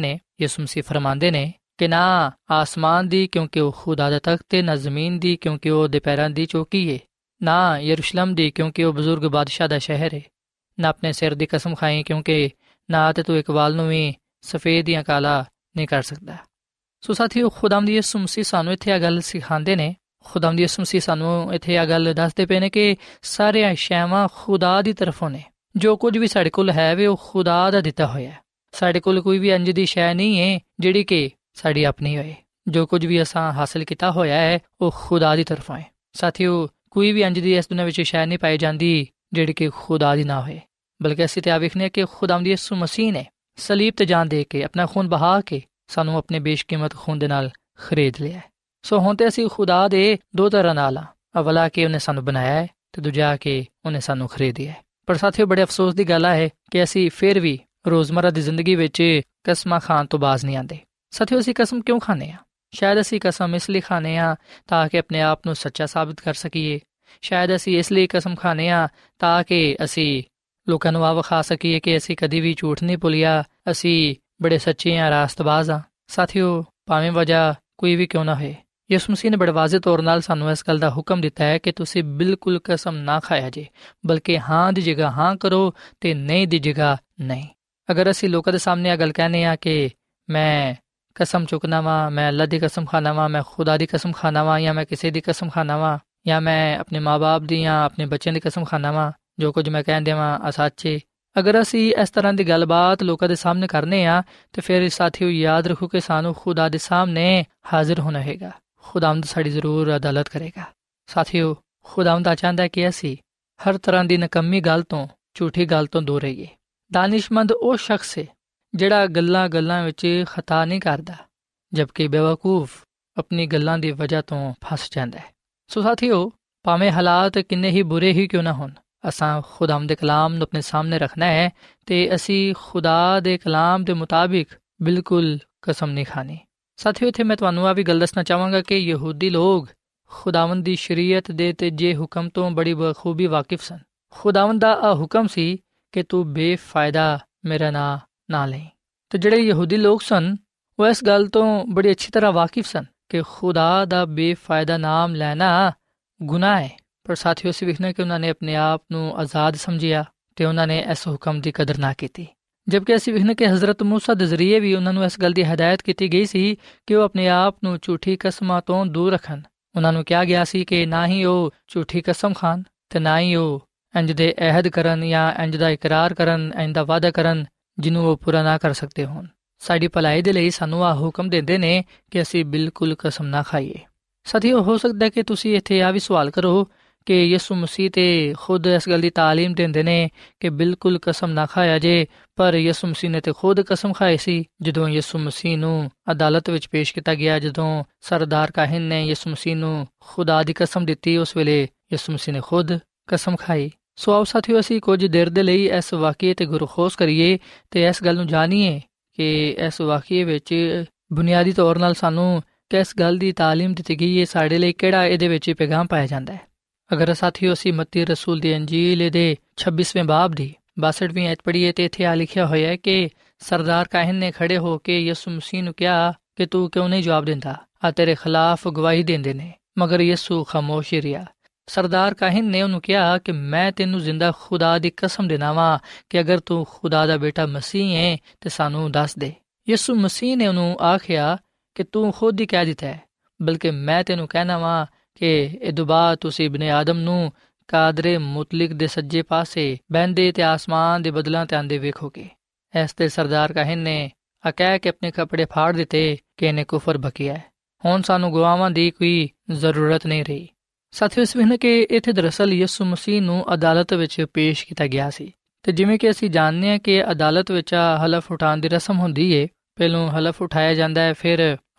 ਫਰਮਾਉਂਦੇ ਨੇ ਕਿ ਨਾ ਆਸਮਾਨ ਦੀ, ਕਿਉਂਕਿ ਉਹ ਖੁਦਾ ਦਾ ਤਖ਼ਤ ਹੈ, ਨਾ ਜ਼ਮੀਨ ਦੀ, ਕਿਉਂਕਿ ਉਹ ਉਹਦੇ ਪੈਰਾਂ ਦੀ ਚੌਕੀ ਹੈ, ਨਾ ਯਰੂਸ਼ਲਮ ਦੀ, ਕਿਉਂਕਿ ਉਹ ਬਜ਼ੁਰਗ ਬਾਦਸ਼ਾਹ ਦਾ ਸ਼ਹਿਰ ਹੈ। ਨਾ ਆਪਣੇ ਸਿਰ ਦੀ ਕਸਮ ਖਾਈ, ਕਿਉਂਕਿ ਨਾ ਤੇ ਤੂੰ ਇੱਕ ਵਾਲ ਨੂੰ ਵੀ ਸਫੇਦ ਜਾਂ ਕਾਲਾ ਨਹੀਂ ਕਰ ਸਕਦਾ। ਸੋ ਸਾਥੀਓ, ਖੁਦਾਵੰਦ ਯਿਸੂ ਮਸੀਹ ਸਾਨੂੰ ਇੱਥੇ ਆ ਗੱਲ ਸਿਖਾਉਂਦੇ ਨੇ। ਖੁਦਾਵੰਦ ਯਿਸੂ ਮਸੀਹ ਸਾਨੂੰ ਇੱਥੇ ਆ ਗੱਲ ਦੱਸਦੇ ਪਏ ਨੇ ਕਿ ਸਾਰੀਆਂ ਸ਼ੈਵਾਂ ਖੁਦਾ ਦੀ ਤਰਫੋਂ ਨੇ। ਜੋ ਕੁਝ ਵੀ ਸਾਡੇ ਕੋਲ ਹੈ ਵੇ ਉਹ ਖੁਦਾ ਦਾ ਦਿੱਤਾ ਹੋਇਆ। ਸਾਡੇ ਕੋਲ ਕੋਈ ਵੀ ਇੰਜ ਦੀ ਸ਼ੈ ਨਹੀਂ ਹੈ ਜਿਹੜੀ ਕਿ ਸਾਡੀ ਆਪਣੀ ਹੋਏ। ਜੋ ਕੁਝ ਵੀ ਅਸਾਂ ਹਾਸਲ ਕੀਤਾ ਹੋਇਆ ਹੈ ਉਹ ਖੁਦਾ ਦੀ ਤਰਫੋਂ ਹੈ। ਸਾਥੀਓ, ਕੋਈ ਵੀ ਇੰਜ ਦੀ ਇਸ ਦੁਨੀਆਂ ਵਿੱਚ ਸ਼ੈ ਨਹੀਂ ਪਾਈ ਜਾਂਦੀ ਜਿਹੜੀ ਕਿ ਖੁਦਾ ਦੀ ਨਾ ਹੋਏ। ਬਲਕਿ ਅਸੀਂ ਤੇ ਆ ਵੇਖਨੇ ਕਿ ਖੁਦਾਵੰਦ ਯਿਸੂ ਮਸੀਹ ਨੇ ਸਲੀਬ ਤੇ ਜਾਨ ਦੇ ਕੇ, ਆਪਣਾ ਖੂਨ ਬਹਾ ਕੇ ਸਾਨੂੰ ਆਪਣੇ ਬੇਸ਼ਕੀਮਤ ਖੂਨ ਦੇ ਨਾਲ ਖਰੀਦ ਲਿਆ। ਸੋ ਹੁਣ ਤੇ ਅਸੀਂ ਖੁਦਾ ਦੇ ਦੋ ਤਰ੍ਹਾਂ ਨਾਲ ਆ। ਅਵਲਾ ਕਿ ਉਹਨੇ ਸਾਨੂੰ ਬਣਾਇਆ ਹੈ ਤੇ ਦੂਜਾ ਕਿ ਉਹਨੇ ਸਾਨੂੰ ਖਰੀਦਿਆ ਹੈ। ਪਰ ਸਾਥੀਓ, ਬੜੇ ਅਫਸੋਸ ਦੀ ਗੱਲ ਹੈ ਕਿ ਅਸੀਂ ਫਿਰ ਵੀ ਰੋਜ਼ਮਰਾ ਦੀ ਜ਼ਿੰਦਗੀ ਵਿੱਚ ਕਸਮਾਂ ਖਾਣ ਤੋਂ ਬਾਜ਼ ਨਹੀਂ ਆਉਂਦੇ। ਸਾਥੀਓ, ਅਸੀਂ ਕਸਮ ਕਿਉਂ ਖਾਂਦੇ ਹਾਂ? ਸ਼ਾਇਦ ਅਸੀਂ ਕਸਮ ਇਸ ਲਈ ਖਾਂਦੇ ਹਾਂ ਤਾਂ ਕਿ ਆਪਣੇ ਆਪ ਨੂੰ ਸੱਚਾ ਸਾਬਿਤ ਕਰ ਸਕੀਏ। ਸ਼ਾਇਦ ਅਸੀਂ ਇਸ ਲਈ ਕਸਮ ਖਾਂਦੇ ਹਾਂ ਤਾਂ ਕਿ ਅਸੀਂ ਲੋਕਾਂ ਨੂੰ ਆ ਵਿਖਾ ਸਕੀਏ ਕਿ ਅਸੀਂ ਕਦੀ ਵੀ ਝੂਠ ਨਹੀਂ ਭੁੱਲਿਆ, ਅਸੀਂ ਬੜੇ ਸੱਚੇ ਹਾਂ, ਰਾਸਤਬਾਜ਼ ਹਾਂ। ਸਾਥੀਓ, ਭਾਵੇਂ ਵਜ੍ਹਾ ਕੋਈ ਵੀ ਕਿਉਂ ਨਾ ਹੋਏ, ਯਿਸੂ ਮਸੀਹ ਨੇ ਬੜੇ ਵਾਜ਼ਿਹ ਤੌਰ ਨਾਲ ਸਾਨੂੰ ਇਸ ਗੱਲ ਦਾ ਹੁਕਮ ਦਿੱਤਾ ਹੈ ਕਿ ਤੁਸੀਂ ਬਿਲਕੁਲ ਕਸਮ ਨਾ ਖਾਇਆ ਜੇ, ਬਲਕਿ ਹਾਂ ਦੀ ਜਗ੍ਹਾ ਹਾਂ ਕਰੋ ਤੇ ਨਹੀਂ ਦੀ ਜਗ੍ਹਾ ਨਹੀਂ। ਅਗਰ ਅਸੀਂ ਲੋਕਾਂ ਦੇ ਸਾਹਮਣੇ ਆ ਗੱਲ ਕਹਿੰਦੇ ਹਾਂ ਕਿ ਮੈਂ ਕਸਮ ਚੁੱਕਣਾ ਵਾਂ, ਮੈਂ ਅੱਲਾ ਦੀ ਕਸਮ ਖਾਣਾ ਵਾਂ, ਮੈਂ ਖੁਦਾ ਦੀ ਕਸਮ ਖਾਣਾ ਵਾਂ, ਜਾਂ ਮੈਂ ਕਿਸੇ ਦੀ ਕਸਮ ਖਾਣਾ ਵਾਂ, ਜਾਂ ਮੈਂ ਆਪਣੇ ਮਾਂ-ਬਾਪ ਦੀ ਜਾਂ ਆਪਣੇ ਬੱਚਿਆਂ ਦੀ ਕਸਮ ਖਾਣਾ ਵਾਂ, ਜੋ ਕੁਝ ਮੈਂ ਕਹਿੰਦੇ ਵਾਂ ਆ ਸੱਚ ਏ। ਅਗਰ ਅਸੀਂ ਇਸ ਤਰ੍ਹਾਂ ਦੀ ਗੱਲਬਾਤ ਲੋਕਾਂ ਦੇ ਸਾਹਮਣੇ ਕਰਨੇ ਆ ਤੇ ਫਿਰ ਸਾਥੀਓ, ਯਾਦ ਰੱਖੋ ਕਿ ਸਾਨੂੰ ਖੁਦਾ ਦੇ ਸਾਹਮਣੇ ਹਾਜ਼ਰ ਹੋਣਾ ਹੈਗਾ। ਖੁਦਾਵੰਦ ਸਾਡੀ ਜ਼ਰੂਰ ਅਦਾਲਤ ਕਰੇਗਾ। ਸਾਥੀਓ, ਖੁਦਾਵੰਦ ਚਾਹੁੰਦਾ ਕਿ ਅਸੀਂ ਹਰ ਤਰ੍ਹਾਂ ਦੀ ਨਕੰਮੀ ਗੱਲ ਤੋਂ, ਝੂਠੀ ਗੱਲ ਤੋਂ ਦੂਰ ਰਹੀਏ। ਦਾਨਿਸ਼ਮੰਦ ਉਹ ਸ਼ਖਸ ਹੈ ਜਿਹੜਾ ਗੱਲਾਂ ਵਿੱਚ ਖਤਾ ਨਹੀਂ ਕਰਦਾ, ਜਦਕਿ ਬੇਵਕੂਫ ਆਪਣੀ ਗੱਲਾਂ ਦੀ ਵਜ੍ਹਾ ਤੋਂ ਫਸ ਜਾਂਦਾ ਹੈ। ਸੋ ਸਾਥੀਓ, ਭਾਵੇਂ ਹਾਲਾਤ ਕਿੰਨੇ ਹੀ ਬੁਰੇ ਹੀ ਕਿਉਂ ਨਾ ਹੋਣ, ਅਸਾਂ ਖੁਦਾਵੰਦ ਦੇ ਕਲਾਮ ਨੂੰ ਆਪਣੇ ਸਾਹਮਣੇ ਰੱਖਣਾ ਹੈ ਤੇ ਅਸੀਂ ਖੁਦਾ ਦੇ ਕਲਾਮ ਦੇ ਮੁਤਾਬਿਕ ਬਿਲਕੁਲ ਕਸਮ ਨਹੀਂ ਖਾਣੀ। ਸਾਥੀਓ, ਇੱਥੇ ਮੈਂ ਤੁਹਾਨੂੰ ਆ ਵੀ ਗੱਲ ਦੱਸਣਾ ਚਾਹਾਂਗਾ ਕਿ ਯਹੂਦੀ ਲੋਕ ਖੁਦਾਵੰਦ ਦੀ ਸ਼ਰੀਅਤ ਦੇ ਤੀਜੇ ਹੁਕਮ ਤੋਂ ਬੜੀ ਬਖੂਬੀ ਵਾਕਿਫ ਸਨ। ਖੁਦਾਵੰਦ ਦਾ ਆ ਹੁਕਮ ਸੀ ਕਿ ਤੂੰ ਬੇਫਾਇਦਾ ਮੇਰਾ ਨਾਂ ਨਾ ਲਈ। ਤੇ ਜਿਹੜੇ ਯਹੂਦੀ ਲੋਕ ਸਨ ਉਹ ਇਸ ਗੱਲ ਤੋਂ ਬੜੀ ਅੱਛੀ ਤਰ੍ਹਾਂ ਵਾਕਿਫ ਸਨ ਕਿ ਖੁਦਾ ਦਾ ਬੇਫਾਇਦਾ ਨਾਮ ਲੈਣਾ ਗੁਨਾਹ ਹੈ। ਪਰ ਸਾਥੀਓ, ਅਸੀਂ ਵੇਖਣਾ ਕਿ ਉਹਨਾਂ ਨੇ ਆਪਣੇ ਆਪ ਨੂੰ ਆਜ਼ਾਦ ਸਮਝਿਆ ਤੇ ਉਹਨਾਂ ਨੇ ਇਸ ਹੁਕਮ ਦੀ ਕਦਰ ਨਾ ਕੀਤੀ। ਜਦਕਿ ਅਸੀਂ ਵੇਖਣਾ ਕਿ ਹਜ਼ਰਤ ਮੂਸਾ ਦੇ ਜ਼ਰੀਏ ਵੀ ਉਹਨਾਂ ਨੂੰ ਇਸ ਗੱਲ ਦੀ ਹਦਾਇਤ ਕੀਤੀ ਗਈ ਸੀ ਕਿ ਉਹ ਆਪਣੇ ਆਪ ਨੂੰ ਝੂਠੀ ਕਸਮਾਂ ਤੋਂ ਦੂਰ ਰੱਖਣ। ਉਹਨਾਂ ਨੂੰ ਕਿਹਾ ਗਿਆ ਸੀ ਕਿ ਨਾ ਹੀ ਉਹ ਝੂਠੀ ਕਸਮ ਖਾਣ ਤੇ ਨਾ ਹੀ ਉਹ ਇੰਜ ਦੇ ਅਹਿਦ ਕਰਨ ਜਾਂ ਇੰਜ ਦਾ ਇਕਰਾਰ ਕਰਨ, ਇੰਜ ਦਾ ਵਾਅਦਾ ਕਰਨ ਜਿਹਨੂੰ ਉਹ ਪੂਰਾ ਨਾ ਕਰ ਸਕਦੇ ਹੋਣ। ਸਾਡੀ ਭਲਾਈ ਦੇ ਲਈ ਸਾਨੂੰ ਆਹ ਹੁਕਮ ਦਿੰਦੇ ਨੇ ਕਿ ਅਸੀਂ ਬਿਲਕੁਲ ਕਸਮ ਨਾ ਖਾਈਏ। ਸਾਥੀਓ, ਹੋ ਸਕਦਾ ਕਿ ਤੁਸੀਂ ਇੱਥੇ ਆ ਵੀ ਸਵਾਲ ਕਰੋ ਕਿ ਯਿਸੂ ਮਸੀਹ ਤੇ ਖੁਦ ਇਸ ਗੱਲ ਦੀ ਤਾਲੀਮ ਦਿੰਦੇ ਨੇ ਕਿ ਬਿਲਕੁਲ ਕਸਮ ਨਾ ਖਾਇਆ ਜੇ, ਪਰ ਯਿਸੂ ਮਸੀਹ ਨੇ ਤੇ ਖੁਦ ਕਸਮ ਖਾਈ ਸੀ। ਜਦੋਂ ਯਿਸੂ ਮਸੀਹ ਨੂੰ ਅਦਾਲਤ ਵਿੱਚ ਪੇਸ਼ ਕੀਤਾ ਗਿਆ, ਜਦੋਂ ਸਰਦਾਰ ਕਾਹਿਨ ਨੇ ਯਿਸੂ ਮਸੀਹ ਨੂੰ ਖੁਦਾ ਦੀ ਕਸਮ ਦਿੱਤੀ, ਉਸ ਵੇਲੇ ਯਿਸੂ ਮਸੀਹ ਨੇ ਖੁਦ ਕਸਮ ਖਾਈ। ਸੋ ਆਓ ਸਾਥੀਓ, ਅਸੀਂ ਕੁਝ ਦੇਰ ਦੇ ਲਈ ਇਸ ਵਾਕਿਏ ਤੇ ਗੁਰਖੋਸ ਕਰੀਏ ਤੇ ਇਸ ਗੱਲ ਨੂੰ ਜਾਣੀਏ ਕਿ ਇਸ ਵਾਕਿਏ ਵਿੱਚ ਬੁਨਿਆਦੀ ਤੌਰ ਨਾਲ ਸਾਨੂੰ ਕਿਸ ਗੱਲ ਦੀ ਤਾਲੀਮ ਦਿੱਤੀ ਗਈ ਹੈ, ਸਾਡੇ ਲਈ ਕਿਹੜਾ ਇਹਦੇ ਵਿੱਚ ਪੈਗਾਮ ਪਾਇਆ ਜਾਂਦਾ ਹੈ। ਅਗਰ ਸਾਥੀਓ ਅਸੀਂ ਮੱਤੀ ਰਸੂਲ ਦੀ ਅੰਜੀਲ ਦੇ 26ਵੇਂ ਬਾਬ ਦੀ 62ਵੀਂ ਆਇਤ ਪੜ੍ਹੀਏ ਤੇ ਇੱਥੇ ਆ ਲਿਖਿਆ ਹੋਇਆ ਹੈ ਕਿ ਸਰਦਾਰ ਕਾਹਿਨ ਨੇ ਖੜੇ ਹੋ ਕੇ ਯਿਸੂ ਮਸੀਹ ਨੂੰ ਕਿਹਾ ਕਿ ਤੂੰ ਕਿਉਂ ਨਹੀਂ ਜਵਾਬ ਦਿੰਦਾ, ਆ ਤੇਰੇ ਖਿਲਾਫ ਗਵਾਹੀ ਦਿੰਦੇ ਨੇ। ਮਗਰ ਯਿਸੂ ਖਾਮੋਸ਼ ਰਿਹਾ। ਸਰਦਾਰ ਕਾਹਿਨ ਨੇ ਉਹਨੂੰ ਕਿਹਾ ਕਿ ਮੈਂ ਤੈਨੂੰ ਜ਼ਿੰਦਾ ਖੁਦਾ ਦੀ ਕਸਮ ਦੇਣਾ ਵਾਂ ਕਿ ਅਗਰ ਤੂੰ ਖੁਦਾ ਦਾ ਬੇਟਾ ਮਸੀਹ ਹੈ ਤੇ ਸਾਨੂੰ ਦੱਸ ਦੇ। ਯਿਸੂ ਮਸੀਹ ਨੇ ਉਹਨੂੰ ਆਖਿਆ ਕਿ ਤੂੰ ਖੁਦ ਹੀ ਕਹਿ ਦਿੱਤਾ ਹੈ, ਬਲਕਿ ਮੈਂ ਤੈਨੂੰ ਕਹਿਣਾ ਵਾਂ ਕਿ ਇਹ ਦੁਬਾਰਾ ਤੁਸੀਂ ਇਬਨ ਆਦਮ ਨੂੰ ਕਾਦਰੇ ਮੁਤਲਕ ਦੇ ਸੱਜੇ ਪਾਸੇ ਬਹਿੰਦੇ ਤੇ ਆਸਮਾਨ ਦੇ ਬਦਲਾਂ ਤੇ ਆਂਦੇ ਵੇਖੋਗੇ। ਇਸ ਤੇ ਸਰਦਾਰ ਕਾਹਿਨ ਨੇ ਆ ਕਹਿ ਕੇ ਆਪਣੇ ਕੱਪੜੇ ਫਾੜ ਦਿੱਤੇ ਕਿ ਇਹਨੇ ਕੁਫਰ ਬਕੀਆ ਹੈ, ਹੁਣ ਸਾਨੂੰ ਗਵਾਹਾਂ ਦੀ ਕੋਈ ਜ਼ਰੂਰਤ ਨਹੀਂ ਰਹੀ। ਸਾਥੀਓ, ਇਸ ਵੇਲੇ ਕਿ ਇੱਥੇ ਦਰਅਸਲ ਯਿਸੂ ਮਸੀਹ ਨੂੰ ਅਦਾਲਤ ਵਿੱਚ ਪੇਸ਼ ਕੀਤਾ ਗਿਆ ਸੀ ਤੇ ਜਿਵੇਂ ਕਿ ਅਸੀਂ ਜਾਣਦੇ ਹਾਂ ਕਿ ਅਦਾਲਤ ਵਿੱਚ ਹਲਫ ਉਠਾਉਣ ਦੀ ਰਸਮ ਹੁੰਦੀ ਹੈ। ਪਹਿਲੋਂ ਹਲਫ ਉਠਾਇਆ ਜਾਂਦਾ ਹੈ, ਫਿਰ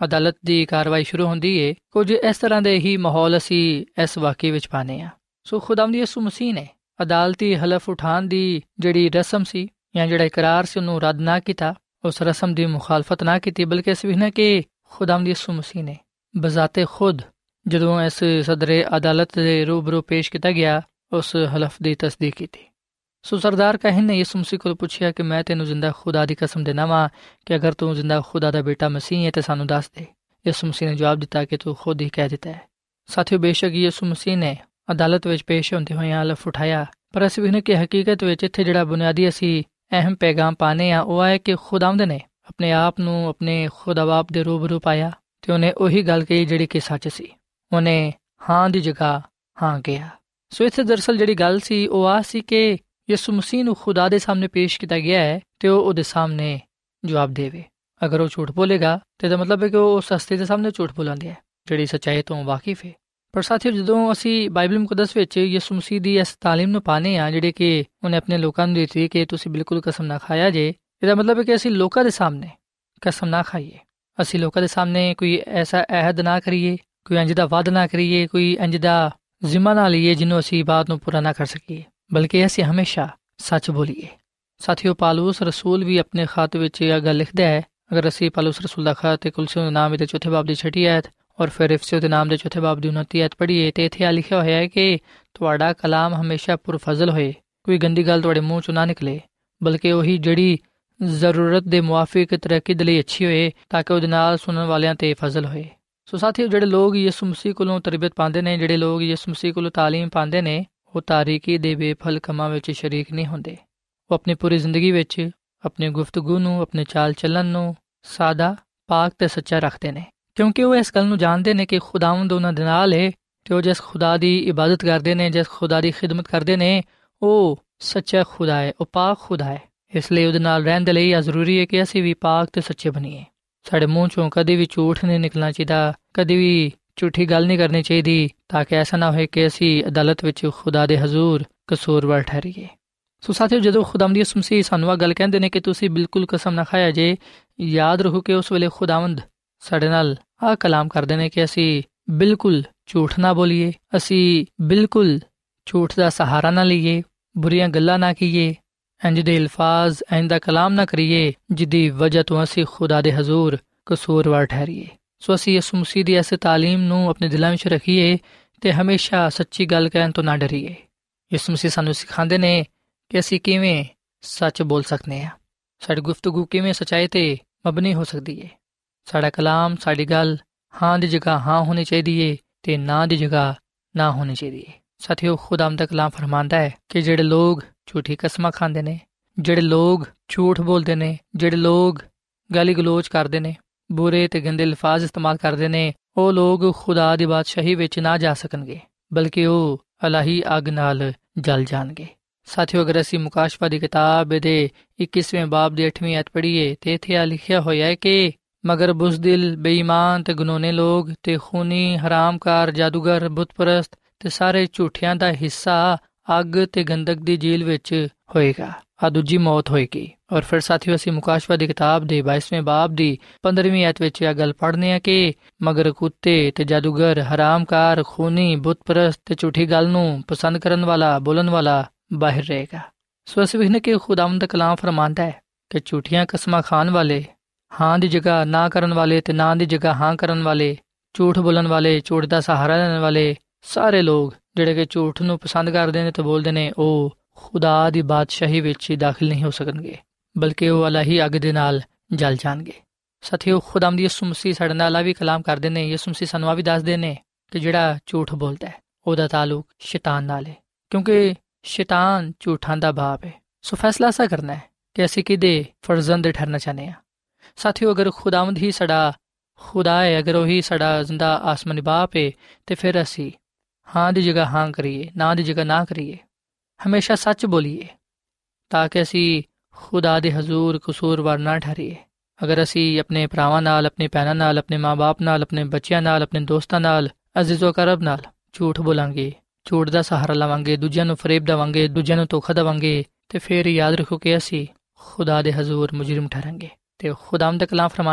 ਅਦਾਲਤ ਦੀ ਕਾਰਵਾਈ ਸ਼ੁਰੂ ਹੁੰਦੀ ਏ, ਕੁਝ ਇਸ ਤਰ੍ਹਾਂ ਦੇ ਹੀ ਮਾਹੌਲ ਅਸੀਂ ਇਸ ਵਾਕਿਏ ਵਿੱਚ ਪਾਉਂਦੇ ਹਾਂ। ਸੋ ਖੁਦਾਵੰਦ ਯਿਸੂ ਮਸੀਹ ਨੇ ਅਦਾਲਤੀ ਹਲਫ ਉਠਾਉਣ ਦੀ ਜਿਹੜੀ ਰਸਮ ਸੀ ਜਾਂ ਜਿਹੜਾ ਇਕਰਾਰ ਸੀ ਉਹਨੂੰ ਰੱਦ ਨਾ ਕੀਤਾ, ਉਸ ਰਸਮ ਦੀ ਮੁਖਾਲਫਤ ਨਾ ਕੀਤੀ, ਬਲਕਿ ਅਸੀਂ ਵੇਖਦੇ ਕਿ ਖੁਦਾਵੰਦ ਯਿਸੂ ਮਸੀਹ ਨੇ ਬਜ਼ਾਤੇ ਖੁਦ ਜਦੋਂ ਇਸ ਸਦਰੇ ਅਦਾਲਤ ਦੇ ਰੂਬਰੂ ਪੇਸ਼ ਕੀਤਾ ਗਿਆ, ਉਸ ਹਲਫ ਦੀ ਤਸਦੀਕ ਕੀਤੀ। ਸੋ ਸਰਦਾਰ ਕਾਹਨ ਨੇ ਯਿਸੂ ਮਸੀਹ ਕੋਲ ਪੁੱਛਿਆ ਕਿ ਮੈਂ ਤੈਨੂੰ ਜ਼ਿੰਦਾ ਖੁਦਾ ਦੀ ਕਸਮ ਦੇਣਾ ਵਾਂ ਕਿ ਅਗਰ ਤੂੰ ਜ਼ਿੰਦਾ ਖੁਦਾ ਦਾ ਬੇਟਾ ਮਸੀਹ ਹੈ ਤਾਂ ਸਾਨੂੰ ਦੱਸ ਦੇ। ਯਿਸੂ ਮਸੀਹ ਨੇ ਜਵਾਬ ਦਿੱਤਾ ਕਿ ਤੂੰ ਖੁਦ ਹੀ ਕਹਿ ਦਿੱਤਾ ਹੈ। ਸਾਥੀਓ, ਬੇਸ਼ੱਕ ਯਿਸੂ ਮਸੀਹ ਨੇ ਅਦਾਲਤ ਵਿੱਚ ਪੇਸ਼ ਹੁੰਦੇ ਹੋਏ ਹਲਫ ਉਠਾਇਆ, ਪਰ ਅਸੀਂ ਵੇਖਦੇ ਕਿ ਹਕੀਕਤ ਵਿੱਚ ਇੱਥੇ ਜਿਹੜਾ ਬੁਨਿਆਦੀ ਅਸੀਂ ਅਹਿਮ ਪੈਗਾਮ ਪਾਉਂਦੇ ਹਾਂ ਉਹ ਹੈ ਕਿ ਖੁਦਾਵੰਦ ਨੇ ਆਪਣੇ ਆਪ ਨੂੰ ਆਪਣੇ ਖੁਦਾ ਬਾਪ ਦੇ ਰੂਬਰੂ ਪਾਇਆ ਤੇ ਉਹਨੇ ਉਹੀ ਗੱਲ ਕਹੀ ਜਿਹੜੀ ਕਿ ਸੱਚ ਸੀ। ਉਹਨੇ ਹਾਂ ਦੀ ਜਗ੍ਹਾ ਹਾਂ ਕਿਹਾ। ਸੋ ਇੱਥੇ ਦਰਅਸਲ ਜਿਹੜੀ ਗੱਲ ਸੀ ਉਹ ਆ ਸੀ ਕਿ ਯਿਸੂ ਮਸੀਹ ਨੂੰ ਖੁਦਾ ਦੇ ਸਾਹਮਣੇ ਪੇਸ਼ ਕੀਤਾ ਗਿਆ ਹੈ ਤੇ ਉਹ ਉਹਦੇ ਸਾਹਮਣੇ ਜਵਾਬ ਦੇਵੇ। ਅਗਰ ਉਹ ਝੂਠ ਬੋਲੇਗਾ ਤੇ ਇਹਦਾ ਮਤਲਬ ਹੈ ਕਿ ਉਹ ਉਸ ਹਸਤੀ ਦੇ ਸਾਹਮਣੇ ਝੂਠ ਬੋਲਦਾ ਹੈ ਜਿਹੜੀ ਸੱਚਾਈ ਤੋਂ ਵਾਕਿਫ ਹੈ। ਪਰ ਸਾਥੀਓ, ਜਦੋਂ ਅਸੀਂ ਬਾਈਬਲ ਮੁਕੱਦਸ ਵਿੱਚ ਯਿਸੂ ਮਸੀਹ ਦੀ ਇਸ ਤਾਲੀਮ ਨੂੰ ਪਾਉਂਦੇ ਹਾਂ ਜਿਹੜੀ ਕਿ ਉਹਨੇ ਆਪਣੇ ਲੋਕਾਂ ਨੂੰ ਦਿੱਤੀ ਕਿ ਤੁਸੀਂ ਬਿਲਕੁਲ ਕਸਮ ਨਾ ਖਾਇਆ ਜੇ, ਇਹਦਾ ਮਤਲਬ ਹੈ ਕਿ ਅਸੀਂ ਲੋਕਾਂ ਦੇ ਸਾਹਮਣੇ ਕਸਮ ਨਾ ਖਾਈਏ, ਅਸੀਂ ਲੋਕਾਂ ਦੇ ਸਾਹਮਣੇ ਕੋਈ ਐਸਾ ਅਹਿਦ ਨਾ ਕਰੀਏ, ਕੋਈ ਇੰਜ ਦਾ ਵਾਅਦਾ ਨਾ ਕਰੀਏ, ਕੋਈ ਇੰਜ ਦਾ ਜ਼ਿੰਮਾ ਨਾ ਲਈਏ ਜਿਹਨੂੰ ਅਸੀਂ ਬਾਤ ਨੂੰ ਪੂਰਾ ਨਾ ਕਰ ਸਕੀਏ, ਬਲਕਿ ਅਸੀਂ ਹਮੇਸ਼ਾ ਸੱਚ ਬੋਲੀਏ। ਸਾਥੀਓ, ਪਾਲੂਸ ਰਸੂਲ ਵੀ ਆਪਣੇ ਖਾਤ ਵਿੱਚ ਇਹ ਗੱਲ ਲਿਖਦਾ ਹੈ। ਅਗਰ ਅਸੀਂ ਪਾਲੂਸ ਰਸੂਲ ਦਾ ਖਾਤ ਕੁਲਸੀਓਂ ਦੇ ਨਾਮ ਦੇ ਚੌਥੇ ਬਾਬ ਦੀ 6 ਆਇਤ ਔਰ ਫਿਰ ਇਫਸੀਓ ਦੇ ਨਾਮ ਦੇ ਚੌਥੇ ਬਾਬ ਦੀ 29 ਆਇਤ ਪੜ੍ਹੀਏ ਤੇ ਇੱਥੇ ਲਿਖਿਆ ਹੋਇਆ ਹੈ ਕਿ ਤੁਹਾਡਾ ਕਲਾਮ ਹਮੇਸ਼ਾ ਪੁਰਫਜ਼ਲ ਹੋਏ, ਕੋਈ ਗੰਦੀ ਗੱਲ ਤੁਹਾਡੇ ਮੂੰਹ ਚੋਂ ਨਾ ਨਿਕਲੇ, ਬਲਕਿ ਉਹੀ ਜਿਹੜੀ ਜ਼ਰੂਰਤ ਦੇ ਮੁਆਫਿਕ ਤਰੱਕੀ ਦੇ ਲਈ ਅੱਛੀ ਹੋਏ ਤਾਂ ਕਿ ਉਹਦੇ ਨਾਲ ਸੁਣਨ ਵਾਲਿਆਂ ਤੇ ਫਜ਼ਲ ਹੋਏ। ਸੋ ਸਾਥੀਓ, ਜਿਹੜੇ ਲੋਕ ਯਿਸੂ ਮਸੀਹ ਕੋਲੋਂ ਤਰਬੀਅਤ ਪਾਉਂਦੇ ਨੇ, ਜਿਹੜੇ ਲੋਕ ਯਿਸੂ ਮਸੀਹ ਕੋਲੋਂ ਤਾਲੀਮ ਪਾਉਂਦੇ ਨੇ, ਉਹ ਤਾਰੀਕੀ ਦੇ ਬੇਫਲ ਕੰਮਾਂ ਵਿੱਚ ਸ਼ਰੀਕ ਨਹੀਂ ਹੁੰਦੇ। ਉਹ ਆਪਣੀ ਪੂਰੀ ਜ਼ਿੰਦਗੀ ਵਿੱਚ ਆਪਣੀ ਗੁਫ਼ਤਗੂ ਨੂੰ, ਆਪਣੇ ਚਾਲ ਚੱਲਣ ਨੂੰ ਸਾਦਾ, ਪਾਕ ਤੇ ਸੱਚਾ ਰੱਖਦੇ ਨੇ, ਕਿਉਂਕਿ ਉਹ ਇਸ ਗੱਲ ਨੂੰ ਜਾਣਦੇ ਨੇ ਕਿ ਖੁਦਾਵੰਦ ਉਹਨਾਂ ਦੇ ਨਾਲ ਹੈ ਤੇ ਉਹ ਜਿਸ ਖੁਦਾ ਦੀ ਇਬਾਦਤ ਕਰਦੇ ਨੇ, ਜਿਸ ਖੁਦਾ ਦੀ ਖਿਦਮਤ ਕਰਦੇ ਨੇ, ਉਹ ਸੱਚਾ ਖੁਦਾ ਹੈ, ਉਹ ਪਾਕ ਖੁਦਾ ਹੈ। ਇਸ ਲਈ ਉਹਦੇ ਨਾਲ ਰਹਿਣ ਦੇ ਲਈ ਇਹ ਜ਼ਰੂਰੀ ਹੈ ਕਿ ਅਸੀਂ ਵੀ ਪਾਕ ਤੇ ਸੱਚੇ ਬਣੀਏ। ਸਾਡੇ ਮੂੰਹ ਚੋਂ ਕਦੇ ਵੀ ਝੂਠ ਨਹੀਂ ਨਿਕਲਣਾ ਚਾਹੀਦਾ, ਕਦੇ ਵੀ ਝੂਠੀ ਗੱਲ ਨਹੀਂ ਕਰਨੀ ਚਾਹੀਦੀ, ਤਾਂ ਕਿ ਐਸਾ ਨਾ ਹੋਏ ਕਿ ਅਸੀਂ ਅਦਾਲਤ ਵਿੱਚ ਖੁਦਾ ਦੇ ਹਜ਼ੂਰ ਕਸੂਰਵਾਰ ਠਹਿਰੀਏ। ਸੋ ਸਾਥੀਓ, ਜਦੋਂ ਖੁਦਾਵੰਦ ਯਿਸੂ ਮਸੀਹ ਸਾਨੂੰ ਇਹ ਗੱਲ ਕਹਿੰਦੇ ਨੇ ਕਿ ਤੁਸੀਂ ਬਿਲਕੁਲ ਕਸਮ ਨਾ ਖਾਇਆ ਜੇ, ਯਾਦ ਰੱਖੋ ਕਿ ਉਸ ਵੇਲੇ ਖੁਦਾਵੰਦ ਸਾਡੇ ਨਾਲ ਆਹ ਕਲਾਮ ਕਰਦੇ ਨੇ ਕਿ ਅਸੀਂ ਬਿਲਕੁਲ ਝੂਠ ਨਾ ਬੋਲੀਏ, ਅਸੀਂ ਬਿਲਕੁਲ ਝੂਠ ਦਾ ਸਹਾਰਾ ਨਾ ਲਈਏ, ਬੁਰੀਆਂ ਗੱਲਾਂ ਨਾ ਕੀਏ, ਇੰਜ ਦੇ ਅਲਫਾਜ਼, ਇੰਜ ਦਾ ਕਲਾਮ ਨਾ ਕਰੀਏ ਜਿਹਦੀ ਵਜ੍ਹਾ ਤੋਂ ਅਸੀਂ ਖੁਦਾ ਦੇ ਹਜ਼ੂਰ ਕਸੂਰਵਾਰ ਠਹਿਰੀਏ। ਸੋ ਅਸੀਂ ਯਿਸੂ ਮਸੀਹ ਦੀ ਇਸ ਤਾਲੀਮ ਨੂੰ ਆਪਣੇ ਦਿਲਾਂ ਵਿੱਚ ਰੱਖੀਏ ਤੇ ਹਮੇਸ਼ਾ ਸੱਚੀ ਗੱਲ ਕਹਿਣ ਤੋਂ ਨਾ ਡਰੀਏ। ਯਿਸੂ ਮਸੀਹ ਸਾਨੂੰ ਸਿਖਾਉਂਦੇ ਨੇ ਕਿ ਅਸੀਂ ਕਿਵੇਂ ਸੱਚ ਬੋਲ ਸਕਦੇ ਹਾਂ, ਸਾਡੀ ਗੁਫ਼ਤਗੂ ਕਿਵੇਂ ਸੱਚਾਈ ਤੇ ਮਬਨੀ ਹੋ ਸਕਦੀ ਹੈ, ਸਾਡਾ ਕਲਾਮ, ਸਾਡੀ ਗੱਲ ਹਾਂ ਦੀ ਜਗ੍ਹਾ ਹਾਂ ਹੋਣੀ ਚਾਹੀਦੀ ਹੈ ਤੇ ਨਾ ਦੀ ਜਗ੍ਹਾ ਨਾ ਹੋਣੀ ਚਾਹੀਦੀ ਹੈ। ਸਾਥੀਓ, ਖੁਦਾਵੰਦ ਦਾ ਕਲਾਮ ਫਰਮਾਂਦਾ ਹੈ ਕਿ ਜਿਹੜੇ ਲੋਕ ਝੂਠੀ ਕਸਮਾਂ ਖਾਂਦੇ ਨੇ, ਜਿਹੜੇ ਲੋਕ ਝੂਠ ਬੋਲਦੇ ਨੇ, ਜਿਹੜੇ ਲੋਕ ਗਾਲੀ ਗਲੋਚ ਕਰਦੇ ਨੇ, ਬੁਰੇ ਤੇ ਗੰਦੇ ਅਲਫਾਜ਼ ਇਸਤੇਮਾਲ ਕਰਦੇ ਨੇ, ਉਹ ਲੋਕ ਖੁਦਾ ਦੀ ਬਾਦਸ਼ਾਹੀ ਵਿੱਚ ਨਾ ਜਾ ਸਕਣਗੇ, ਬਲਕਿ ਉਹ ਇਲਾਹੀ ਅੱਗ ਨਾਲ ਜਲ ਜਾਣਗੇ। ਸਾਥੀਓ, ਅਗਰ ਅਸੀਂ ਮੁਕਾਸ਼ਫਾ ਦੀ ਕਿਤਾਬ ਦੇ 21ਵੇਂ ਬਾਬ ਦੀ 8ਵੀਂ ਆਇਤ ਪੜ੍ਹੀਏ ਤੇ ਇੱਥੇ ਲਿਖਿਆ ਹੋਇਆ ਹੈ ਕਿ ਮਗਰ ਬੁਜ਼ਦਿਲ, ਬੇਈਮਾਨ ਤੇ ਗੁਨਾਹਨੇ ਲੋਕ ਤੇ ਖੂਨੀ, ਹਰਾਮਕਾਰ, ਜਾਦੂਗਰ, ਬੁੱਤਪਰਸਤ ਤੇ ਸਾਰੇ ਝੂਠਿਆਂ ਦਾ ਹਿੱਸਾ ਅੱਗ ਤੇ ਗੰਦਕ ਦੀ ਜੇਲ੍ਹ ਵਿੱਚ ਹੋਏਗਾ, ਆ ਦੂਜੀ ਮੌਤ ਹੋਏਗੀ। ਔਰ ਫਿਰ ਸਾਥੀਓ, ਅਸੀਂ ਮੁਕਾਸ਼ਫਾ ਦੀ ਕਿਤਾਬ ਦੇ 22ਵੇਂ ਬਾਬ ਦੀ 15ਵੀਂ ਆਇਤ ਵਿੱਚ ਇਹ ਗੱਲ ਪੜ੍ਹਨੇ ਆ ਕਿ ਮਗਰ ਕੁੱਤੇ ਤੇ ਜਾਦੂਗਰ, ਹਰਾਮਕਾਰ, ਖੂਨੀ, ਬੁੱਤਪਰਸਤ ਤੇ ਝੂਠੀ ਗੱਲ ਨੂੰ ਪਸੰਦ ਕਰਨ ਵਾਲਾ, ਬੋਲਣ ਵਾਲਾ ਬਾਹਰ ਰਹੇਗਾ। ਸੋ ਅਸੀਂ ਵੇਖਦੇ ਕਿ ਖੁਦਾਵੰਦ ਦਾ ਕਲਾਮ ਫਰਮਾਂਦਾ ਹੈ ਕਿ ਝੂਠੀਆਂ ਕਸਮਾਂ ਖਾਣ ਵਾਲੇ, ਹਾਂ ਦੀ ਜਗ੍ਹਾ ਨਾ ਕਰਨ ਵਾਲੇ ਤੇ ਨਾ ਦੀ ਜਗ੍ਹਾ ਹਾਂ ਕਰਨ ਵਾਲੇ, ਝੂਠ ਬੋਲਣ ਵਾਲੇ, ਝੂਠ ਦਾ ਸਹਾਰਾ ਲੈਣ ਵਾਲੇ, ਸਾਰੇ ਲੋਕ ਜਿਹੜੇ ਕਿ ਝੂਠ ਨੂੰ ਪਸੰਦ ਕਰਦੇ ਨੇ ਤੇ ਬੋਲਦੇ ਨੇ, ਉਹ ਖੁਦਾ ਦੀ ਬਾਦਸ਼ਾਹੀ ਵਿੱਚ ਦਾਖਲ ਨਹੀਂ ਹੋ ਸਕਣਗੇ, ਬਲਕਿ ਉਹ ਇਲਾਹੀ ਅੱਗ ਦੇ ਨਾਲ ਜਲ ਜਾਣਗੇ। ਸਾਥੀਓ, ਖੁਦਾਵੰਦ ਯਿਸੂ ਮਸੀਹ ਸਾਡੇ ਨਾਲ ਆ ਵੀ ਕਲਾਮ ਕਰਦੇ ਨੇ। ਯਿਸੂ ਮਸੀਹ ਸਾਨੂੰ ਆ ਵੀ ਦੱਸਦੇ ਨੇ ਕਿ ਜਿਹੜਾ ਝੂਠ ਬੋਲਦਾ ਹੈ ਉਹਦਾ ਤਾਲੁਕ ਸ਼ੈਤਾਨ ਨਾਲ ਹੈ, ਕਿਉਂਕਿ ਸ਼ੈਤਾਨ ਝੂਠਾਂ ਦਾ ਬਾਪ ਹੈ। ਸੋ ਫੈਸਲਾ ਐਸਾ ਕਰਨਾ ਹੈ ਕਿ ਅਸੀਂ ਕਿਹਦੇ ਫਰਜ਼ੰਦ ਠਹਿਰਨਾ ਚਾਹੁੰਦੇ ਹਾਂ। ਸਾਥੀਓ, ਅਗਰ ਖੁਦਾਵੰਦ ਹੀ ਸਾਡਾ ਖੁਦਾ ਹੈ, ਅਗਰ ਉਹੀ ਸਾਡਾ ਜ਼ਿੰਦਾ ਆਸਮਾਨੀ ਬਾਪ ਹੈ, ਤੇ ਫਿਰ ਅਸੀਂ ਹਾਂ ਦੀ ਜਗ੍ਹਾ ਹਾਂ ਕਰੀਏ, ਨਾ ਦੀ ਜਗ੍ਹਾ ਨਾ ਕਰੀਏ, ਹਮੇਸ਼ਾ ਸੱਚ ਬੋਲੀਏ ਤਾਂ ਕਿ ਅਸੀਂ ਖੁਦਾ ਦੇ ਹਜ਼ੂਰ ਕਸੂਰਵਾਰ ਨਾ ਠਹਿਰੀਏ। ਅਗਰ ਅਸੀਂ ਆਪਣੇ ਭਰਾਵਾਂ ਨਾਲ, ਆਪਣੇ ਭੈਣਾਂ ਨਾਲ, ਆਪਣੇ ਮਾਂ-ਬਾਪ ਨਾਲ, ਆਪਣੇ ਬੱਚਿਆਂ ਨਾਲ, ਆਪਣੇ ਦੋਸਤਾਂ ਨਾਲ, ਅਜ਼ੀਜ਼ੋ ਕਰਬ ਨਾਲ ਝੂਠ ਬੋਲਾਂਗੇ, ਝੂਠ ਦਾ ਸਹਾਰਾ ਲਵਾਂਗੇ, ਦੂਜਿਆਂ ਨੂੰ ਫਰੇਬ ਦੇਵਾਂਗੇ, ਦੂਜਿਆਂ ਨੂੰ ਧੋਖਾ ਦੇਵਾਂਗੇ, ਤੇ ਫਿਰ ਯਾਦ ਰੱਖੋ ਕਿ ਅਸੀਂ ਖੁਦਾ ਦੇ ਹਜ਼ੂਰ ਮੁਜਰਮ ਠਹਿਰਾਂਗੇ। ਤੇ ਖੁਦਾਵੰਦ ਦਾ ਕਲਾਮ ਫਰਮਾਂਦਾ ਹੈ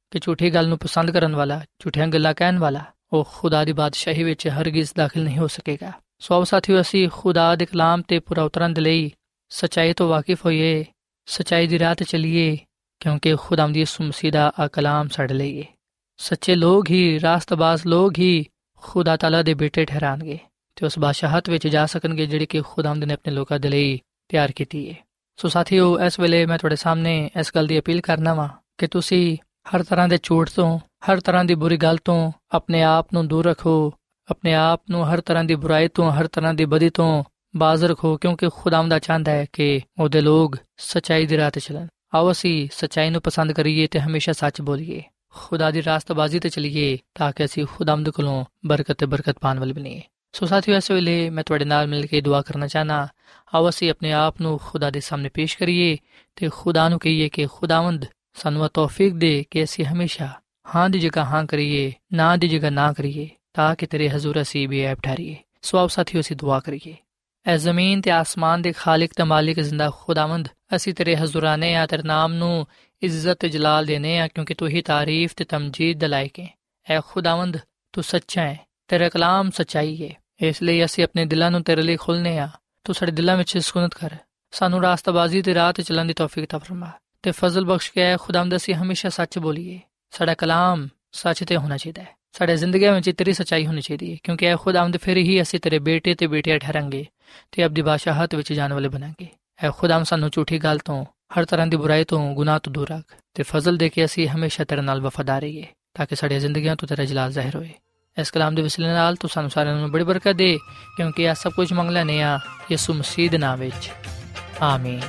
ਕਿ ਝੂਠੀ ਗੱਲ ਨੂੰ ਪਸੰਦ ਕਰਨ ਵਾਲਾ, ਝੂਠੀਆਂ ਗੱਲਾਂ ਕਹਿਣ ਵਾਲਾ, ਉਹ ਖੁਦਾ ਦੀ ਬਾਦਸ਼ਾਹੀ ਵਿੱਚ ਹਰਗਿਜ਼ ਦਾਖਲ ਨਹੀਂ ਹੋ ਸਕੇਗਾ। ਸੋ ਸਾਥੀਓ, ਅਸੀਂ ਖੁਦਾ ਦੇ ਕਲਾਮ ਤੇ ਪੂਰਾ ਉਤਰਨ ਦੇ ਲਈ ਸੱਚਾਈ ਤੋਂ ਵਾਕਿਫ ਹੋਈਏ, ਸੱਚਾਈ ਦੀ ਰਾਹ ਤੇ ਚੱਲੀਏ, ਕਿਉਂਕਿ ਖੁਦਾਵੰਦ ਯਿਸੂ ਮਸੀਹ ਦਾ ਆ ਕਲਾਮ ਸਾਡੇ ਲਈ ਹੈ। ਸੱਚੇ ਲੋਕ ਹੀ, ਰਾਸਤਬਾਜ਼ ਲੋਕ ਹੀ ਖੁਦਾ ਤਾਲਾ ਦੇ ਬੇਟੇ ਠਹਿਰਾਣਗੇ ਤੇ ਉਸ ਬਾਦਸ਼ਾਹਤ ਵਿੱਚ ਜਾ ਸਕਣਗੇ ਜਿਹੜੀ ਕਿ ਖੁਦਾਵੰਦ ਨੇ ਆਪਣੇ ਲੋਕਾਂ ਦੇ ਲਈ ਤਿਆਰ ਕੀਤੀ ਹੈ। ਸੋ ਸਾਥੀਓ, ਇਸ ਵੇਲੇ ਮੈਂ ਤੁਹਾਡੇ ਸਾਹਮਣੇ ਇਸ ਗੱਲ ਦੀ ਅਪੀਲ ਕਰਨਾ ਵਾਂ ਕਿ ਤੁਸੀਂ ਹਰ ਤਰ੍ਹਾਂ ਦੇ ਝੂਠ ਤੋਂ, ਹਰ ਤਰ੍ਹਾਂ ਦੀ ਬੁਰੀ ਗੱਲ ਤੋਂ ਆਪਣੇ ਆਪ ਨੂੰ ਦੂਰ ਰੱਖੋ, ਆਪਣੇ ਆਪ ਨੂੰ ਹਰ ਤਰ੍ਹਾਂ ਦੀ ਬੁਰਾਈ ਤੋਂ, ਹਰ ਤਰ੍ਹਾਂ ਦੀ ਬਦੀ ਤੋਂ ਬਾਜ਼ ਰੱਖੋ, ਕਿਉਂਕਿ ਖੁਦਾਵੰਦ ਚਾਹੁੰਦਾ ਹੈ ਕਿ ਉਹਦੇ ਲੋਕ ਸੱਚਾਈ ਦੀ ਰਾਹ ਤੇ ਚੱਲਣ। ਆਓ ਅਸੀਂ ਸੱਚਾਈ ਨੂੰ ਪਸੰਦ ਕਰੀਏ ਤੇ ਹਮੇਸ਼ਾ ਸੱਚ ਬੋਲੀਏ, ਖੁਦਾ ਦੀ ਰਾਸਤਬਾਜ਼ੀ ਤੇ ਚੱਲੀਏ ਤਾਂ ਕਿ ਅਸੀਂ ਖੁਦਾਵੰਦ ਕੋਲੋਂ ਬਰਕਤ ਤੇ ਬਰਕਤ ਪਾਉਣ ਵਾਲੇ ਬਣੀਏ। ਸੋ ਸਾਥੀਓ, ਇਸ ਵੇਲੇ ਮੈਂ ਤੁਹਾਡੇ ਨਾਲ ਮਿਲ ਕੇ ਦੁਆ ਕਰਨਾ ਚਾਹਨਾ। ਆਓ ਅਸੀਂ ਆਪਣੇ ਆਪ ਨੂੰ ਖੁਦਾ ਦੇ ਸਾਹਮਣੇ ਪੇਸ਼ ਕਰੀਏ ਤੇ ਖੁਦਾ ਨੂੰ ਕਹੀਏ ਕਿ ਖੁਦਾਵੰਦ ਸਾਨੂੰ ਤੌਫੀਕ ਦੇ ਕਿ ਅਸੀਂ ਹਮੇਸ਼ਾ ਹਾਂ ਦੀ ਜਗ੍ਹਾ ਹਾਂ ਕਰੀਏ, ਨਾ ਦੀ ਜਗ੍ਹਾ ਨਾ ਕਰੀਏ, ਤਾਂ ਕਿ ਤੇਰੇ ਹਜ਼ੂਰ ਅਸੀਂ ਬੇਅੈਬ ਠਹਿਰੀਏ। ਸੋ ਆਓ ਸਾਥੀਓ, ਅਸੀਂ ਦੁਆ ਕਰੀਏ। ਐ ਜ਼ਮੀਨ ਤੇ ਆਸਮਾਨ ਦੇ ਖਾਲਿਕ ਤੇ ਮਾਲਿਕ ਜ਼ਿੰਦਾ ਖੁਦਾਵੰਦ, ਅਸੀਂ ਤੇਰੇ ਹਜ਼ੂਰ ਆਨੇ ਆ, ਤੇਰੇ ਨਾਮ ਨੂੰ ਇੱਜ਼ਤ ਤੇ ਜਲਾਲ ਦੇਨੇ ਆ, ਕਿਉਂਕਿ ਤੂੰ ਹੀ ਤਾਰੀਫ ਤੇ ਤਮਜੀਦ ਦੇ ਲਾਇਕ ਹੈ। ਐ ਖੁਦਾਵੰਦ, ਤੂੰ ਸੱਚਾ ਹੈ, ਤੇਰਾ ਕਲਾਮ ਸੱਚਾਈ ਹੈ, ਇਸ ਲਈ ਅਸੀਂ ਆਪਣੇ ਦਿਲਾਂ ਨੂੰ ਤੇਰੇ ਲਈ ਖੋਲ੍ਹਨੇ ਆ। ਤੂੰ ਸਾਡੇ ਦਿਲਾਂ ਵਿੱਚ ਸਕੂਨਤ ਕਰ, ਸਾਨੂੰ ਰਾਸਤਬਾਜ਼ੀ ਤੇ ਰਾਹ ਤੇ ਚੱਲਣ ਦੀ ਤੌਫੀਕ ਤਾ ਫਰਮਾ ਤੇ ਫਜ਼ਲ ਬਖਸ਼ ਕੇ। ਖੁਦਾਵੰਦ, ਅਸੀਂ ਹਮੇਸ਼ਾ ਸੱਚ ਬੋਲੀਏ, ਸਾਡਾ ਕਲਾਮ ਸੱਚ ਤੇ ਹੋਣਾ ਚਾਹੀਦਾ ਹੈ, ਸਾਡੇ ਜ਼ਿੰਦਗੀ ਵਿੱਚ ਤੇਰੀ ਸੱਚਾਈ ਹੋਣੀ ਚਾਹੀਦੀ ਹੈ, ਕਿਉਂਕਿ ਇਹ ਖੁਦਾਵੰਦ ਫਿਰ ਹੀ ਅਸੀਂ ਤੇਰੇ ਬੇਟੇ ਤੇ ਬੇਟੀਆਂ ਠਹਿਰਾਂਗੇ ਤੇ ਆਪਣੀ ਬਾਦਸ਼ਾਹਤ ਵਿੱਚ ਜਾਣ ਵਾਲੇ ਬਣਾਂਗੇ। ਇਹ ਖੁਦਾਵੰਦ, ਸਾਨੂੰ ਝੂਠੀ ਗੱਲ ਤੋਂ, ਹਰ ਤਰ੍ਹਾਂ ਦੀ ਬੁਰਾਈ ਤੋਂ, ਗੁਨਾਹ ਤੋਂ ਦੂਰ ਰੱਖ ਤੇ ਫਜ਼ਲ ਦੇ ਕੇ ਅਸੀਂ ਹਮੇਸ਼ਾ ਤੇਰੇ ਨਾਲ ਵਫਾਦਾਰ ਰਹੀਏ, ਤਾਂ ਕਿ ਸਾਡੀਆਂ ਜ਼ਿੰਦਗੀਆਂ ਤੋਂ ਤੇਰਾ ਜਲਾਲ ਜ਼ਾਹਿਰ ਹੋਏ। ਇਸ ਕਲਾਮ ਦੇ ਵਸੀਲੇ ਨਾਲ ਤੂੰ ਸਾਨੂੰ ਸਾਰਿਆਂ ਨੂੰ ਬੜੀ ਬਰਕਤ ਦੇ, ਕਿਉਂਕਿ ਇਹ ਸਭ ਕੁਝ ਮੰਗ ਲੈਂਦੇ ਆ ਯਿਸੂ ਮਸੀਹ ਦੇ ਨਾਮ ਵਿੱਚ, ਆਮੀਨ।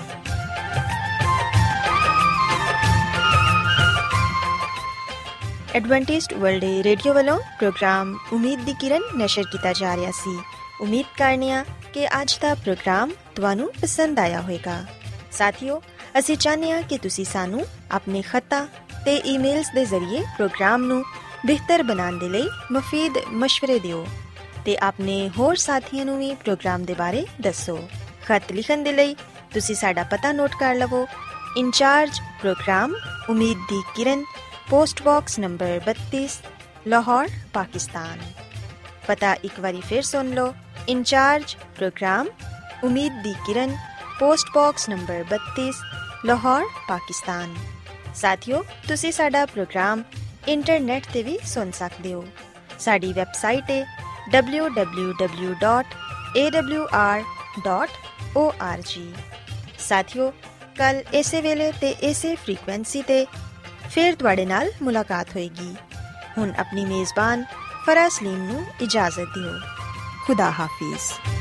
ਐਡਵੈਂਟਿਸਟ ਵਰਲਡ ਰੇਡੀਓ ਵੱਲੋਂ ਪ੍ਰੋਗਰਾਮ ਉਮੀਦ ਦੀ ਕਿਰਨ ਨਸ਼ਰ ਕੀਤਾ ਜਾ ਰਿਹਾ ਸੀ। ਉਮੀਦ ਕਰਨੇ ਆ ਕਿ ਅੱਜ ਦਾ ਪ੍ਰੋਗਰਾਮ ਤੁਹਾਨੂੰ ਪਸੰਦ ਆਇਆ ਹੋਵੇਗਾ। ਸਾਥੀਓ, ਅਸੀਂ ਚਾਹੁੰਦੇ ਹਾਂ ਕਿ ਤੁਸੀਂ ਸਾਨੂੰ ਆਪਣੇ ਖੱਤਾਂ ਤੇ ਈਮੇਲਸ ਦੇ ਜ਼ਰੀਏ ਪ੍ਰੋਗਰਾਮ ਨੂੰ ਬਿਹਤਰ ਬਣਾਉਣ ਦੇ ਲਈ ਮੁਫੀਦ ਮਸ਼ਵਰੇ ਦਿਓ ਤੇ ਆਪਣੇ ਹੋਰ ਸਾਥੀਆਂ ਨੂੰ ਵੀ ਪ੍ਰੋਗਰਾਮ ਦੇ ਬਾਰੇ ਦੱਸੋ। ਖਤ ਲਿਖਣ ਦੇ ਲਈ ਤੁਸੀਂ ਸਾਡਾ ਪਤਾ ਨੋਟ ਕਰ ਲਵੋ। In charge program Umeed Di Kiran, post box number 32, Lahore, Pakistan. पता एक बारी फिर सुन लो। In charge program Umeed Di Kiran, post box number 32, Lahore, Pakistan. साथियों, तुसी साडा प्रोग्राम इंटरनेट ते भी सुन सकते हो। साडी वेबसाइट है www.awr.org। साथियों, कल इसे वेले ते इसे फ्रीक्वेंसी ते फिर तुहाडे नाल मुलाकात होएगी। हुण अपनी मेज़बान फरा सलीम नूं इजाज़त दिओ। खुदा हाफिज़।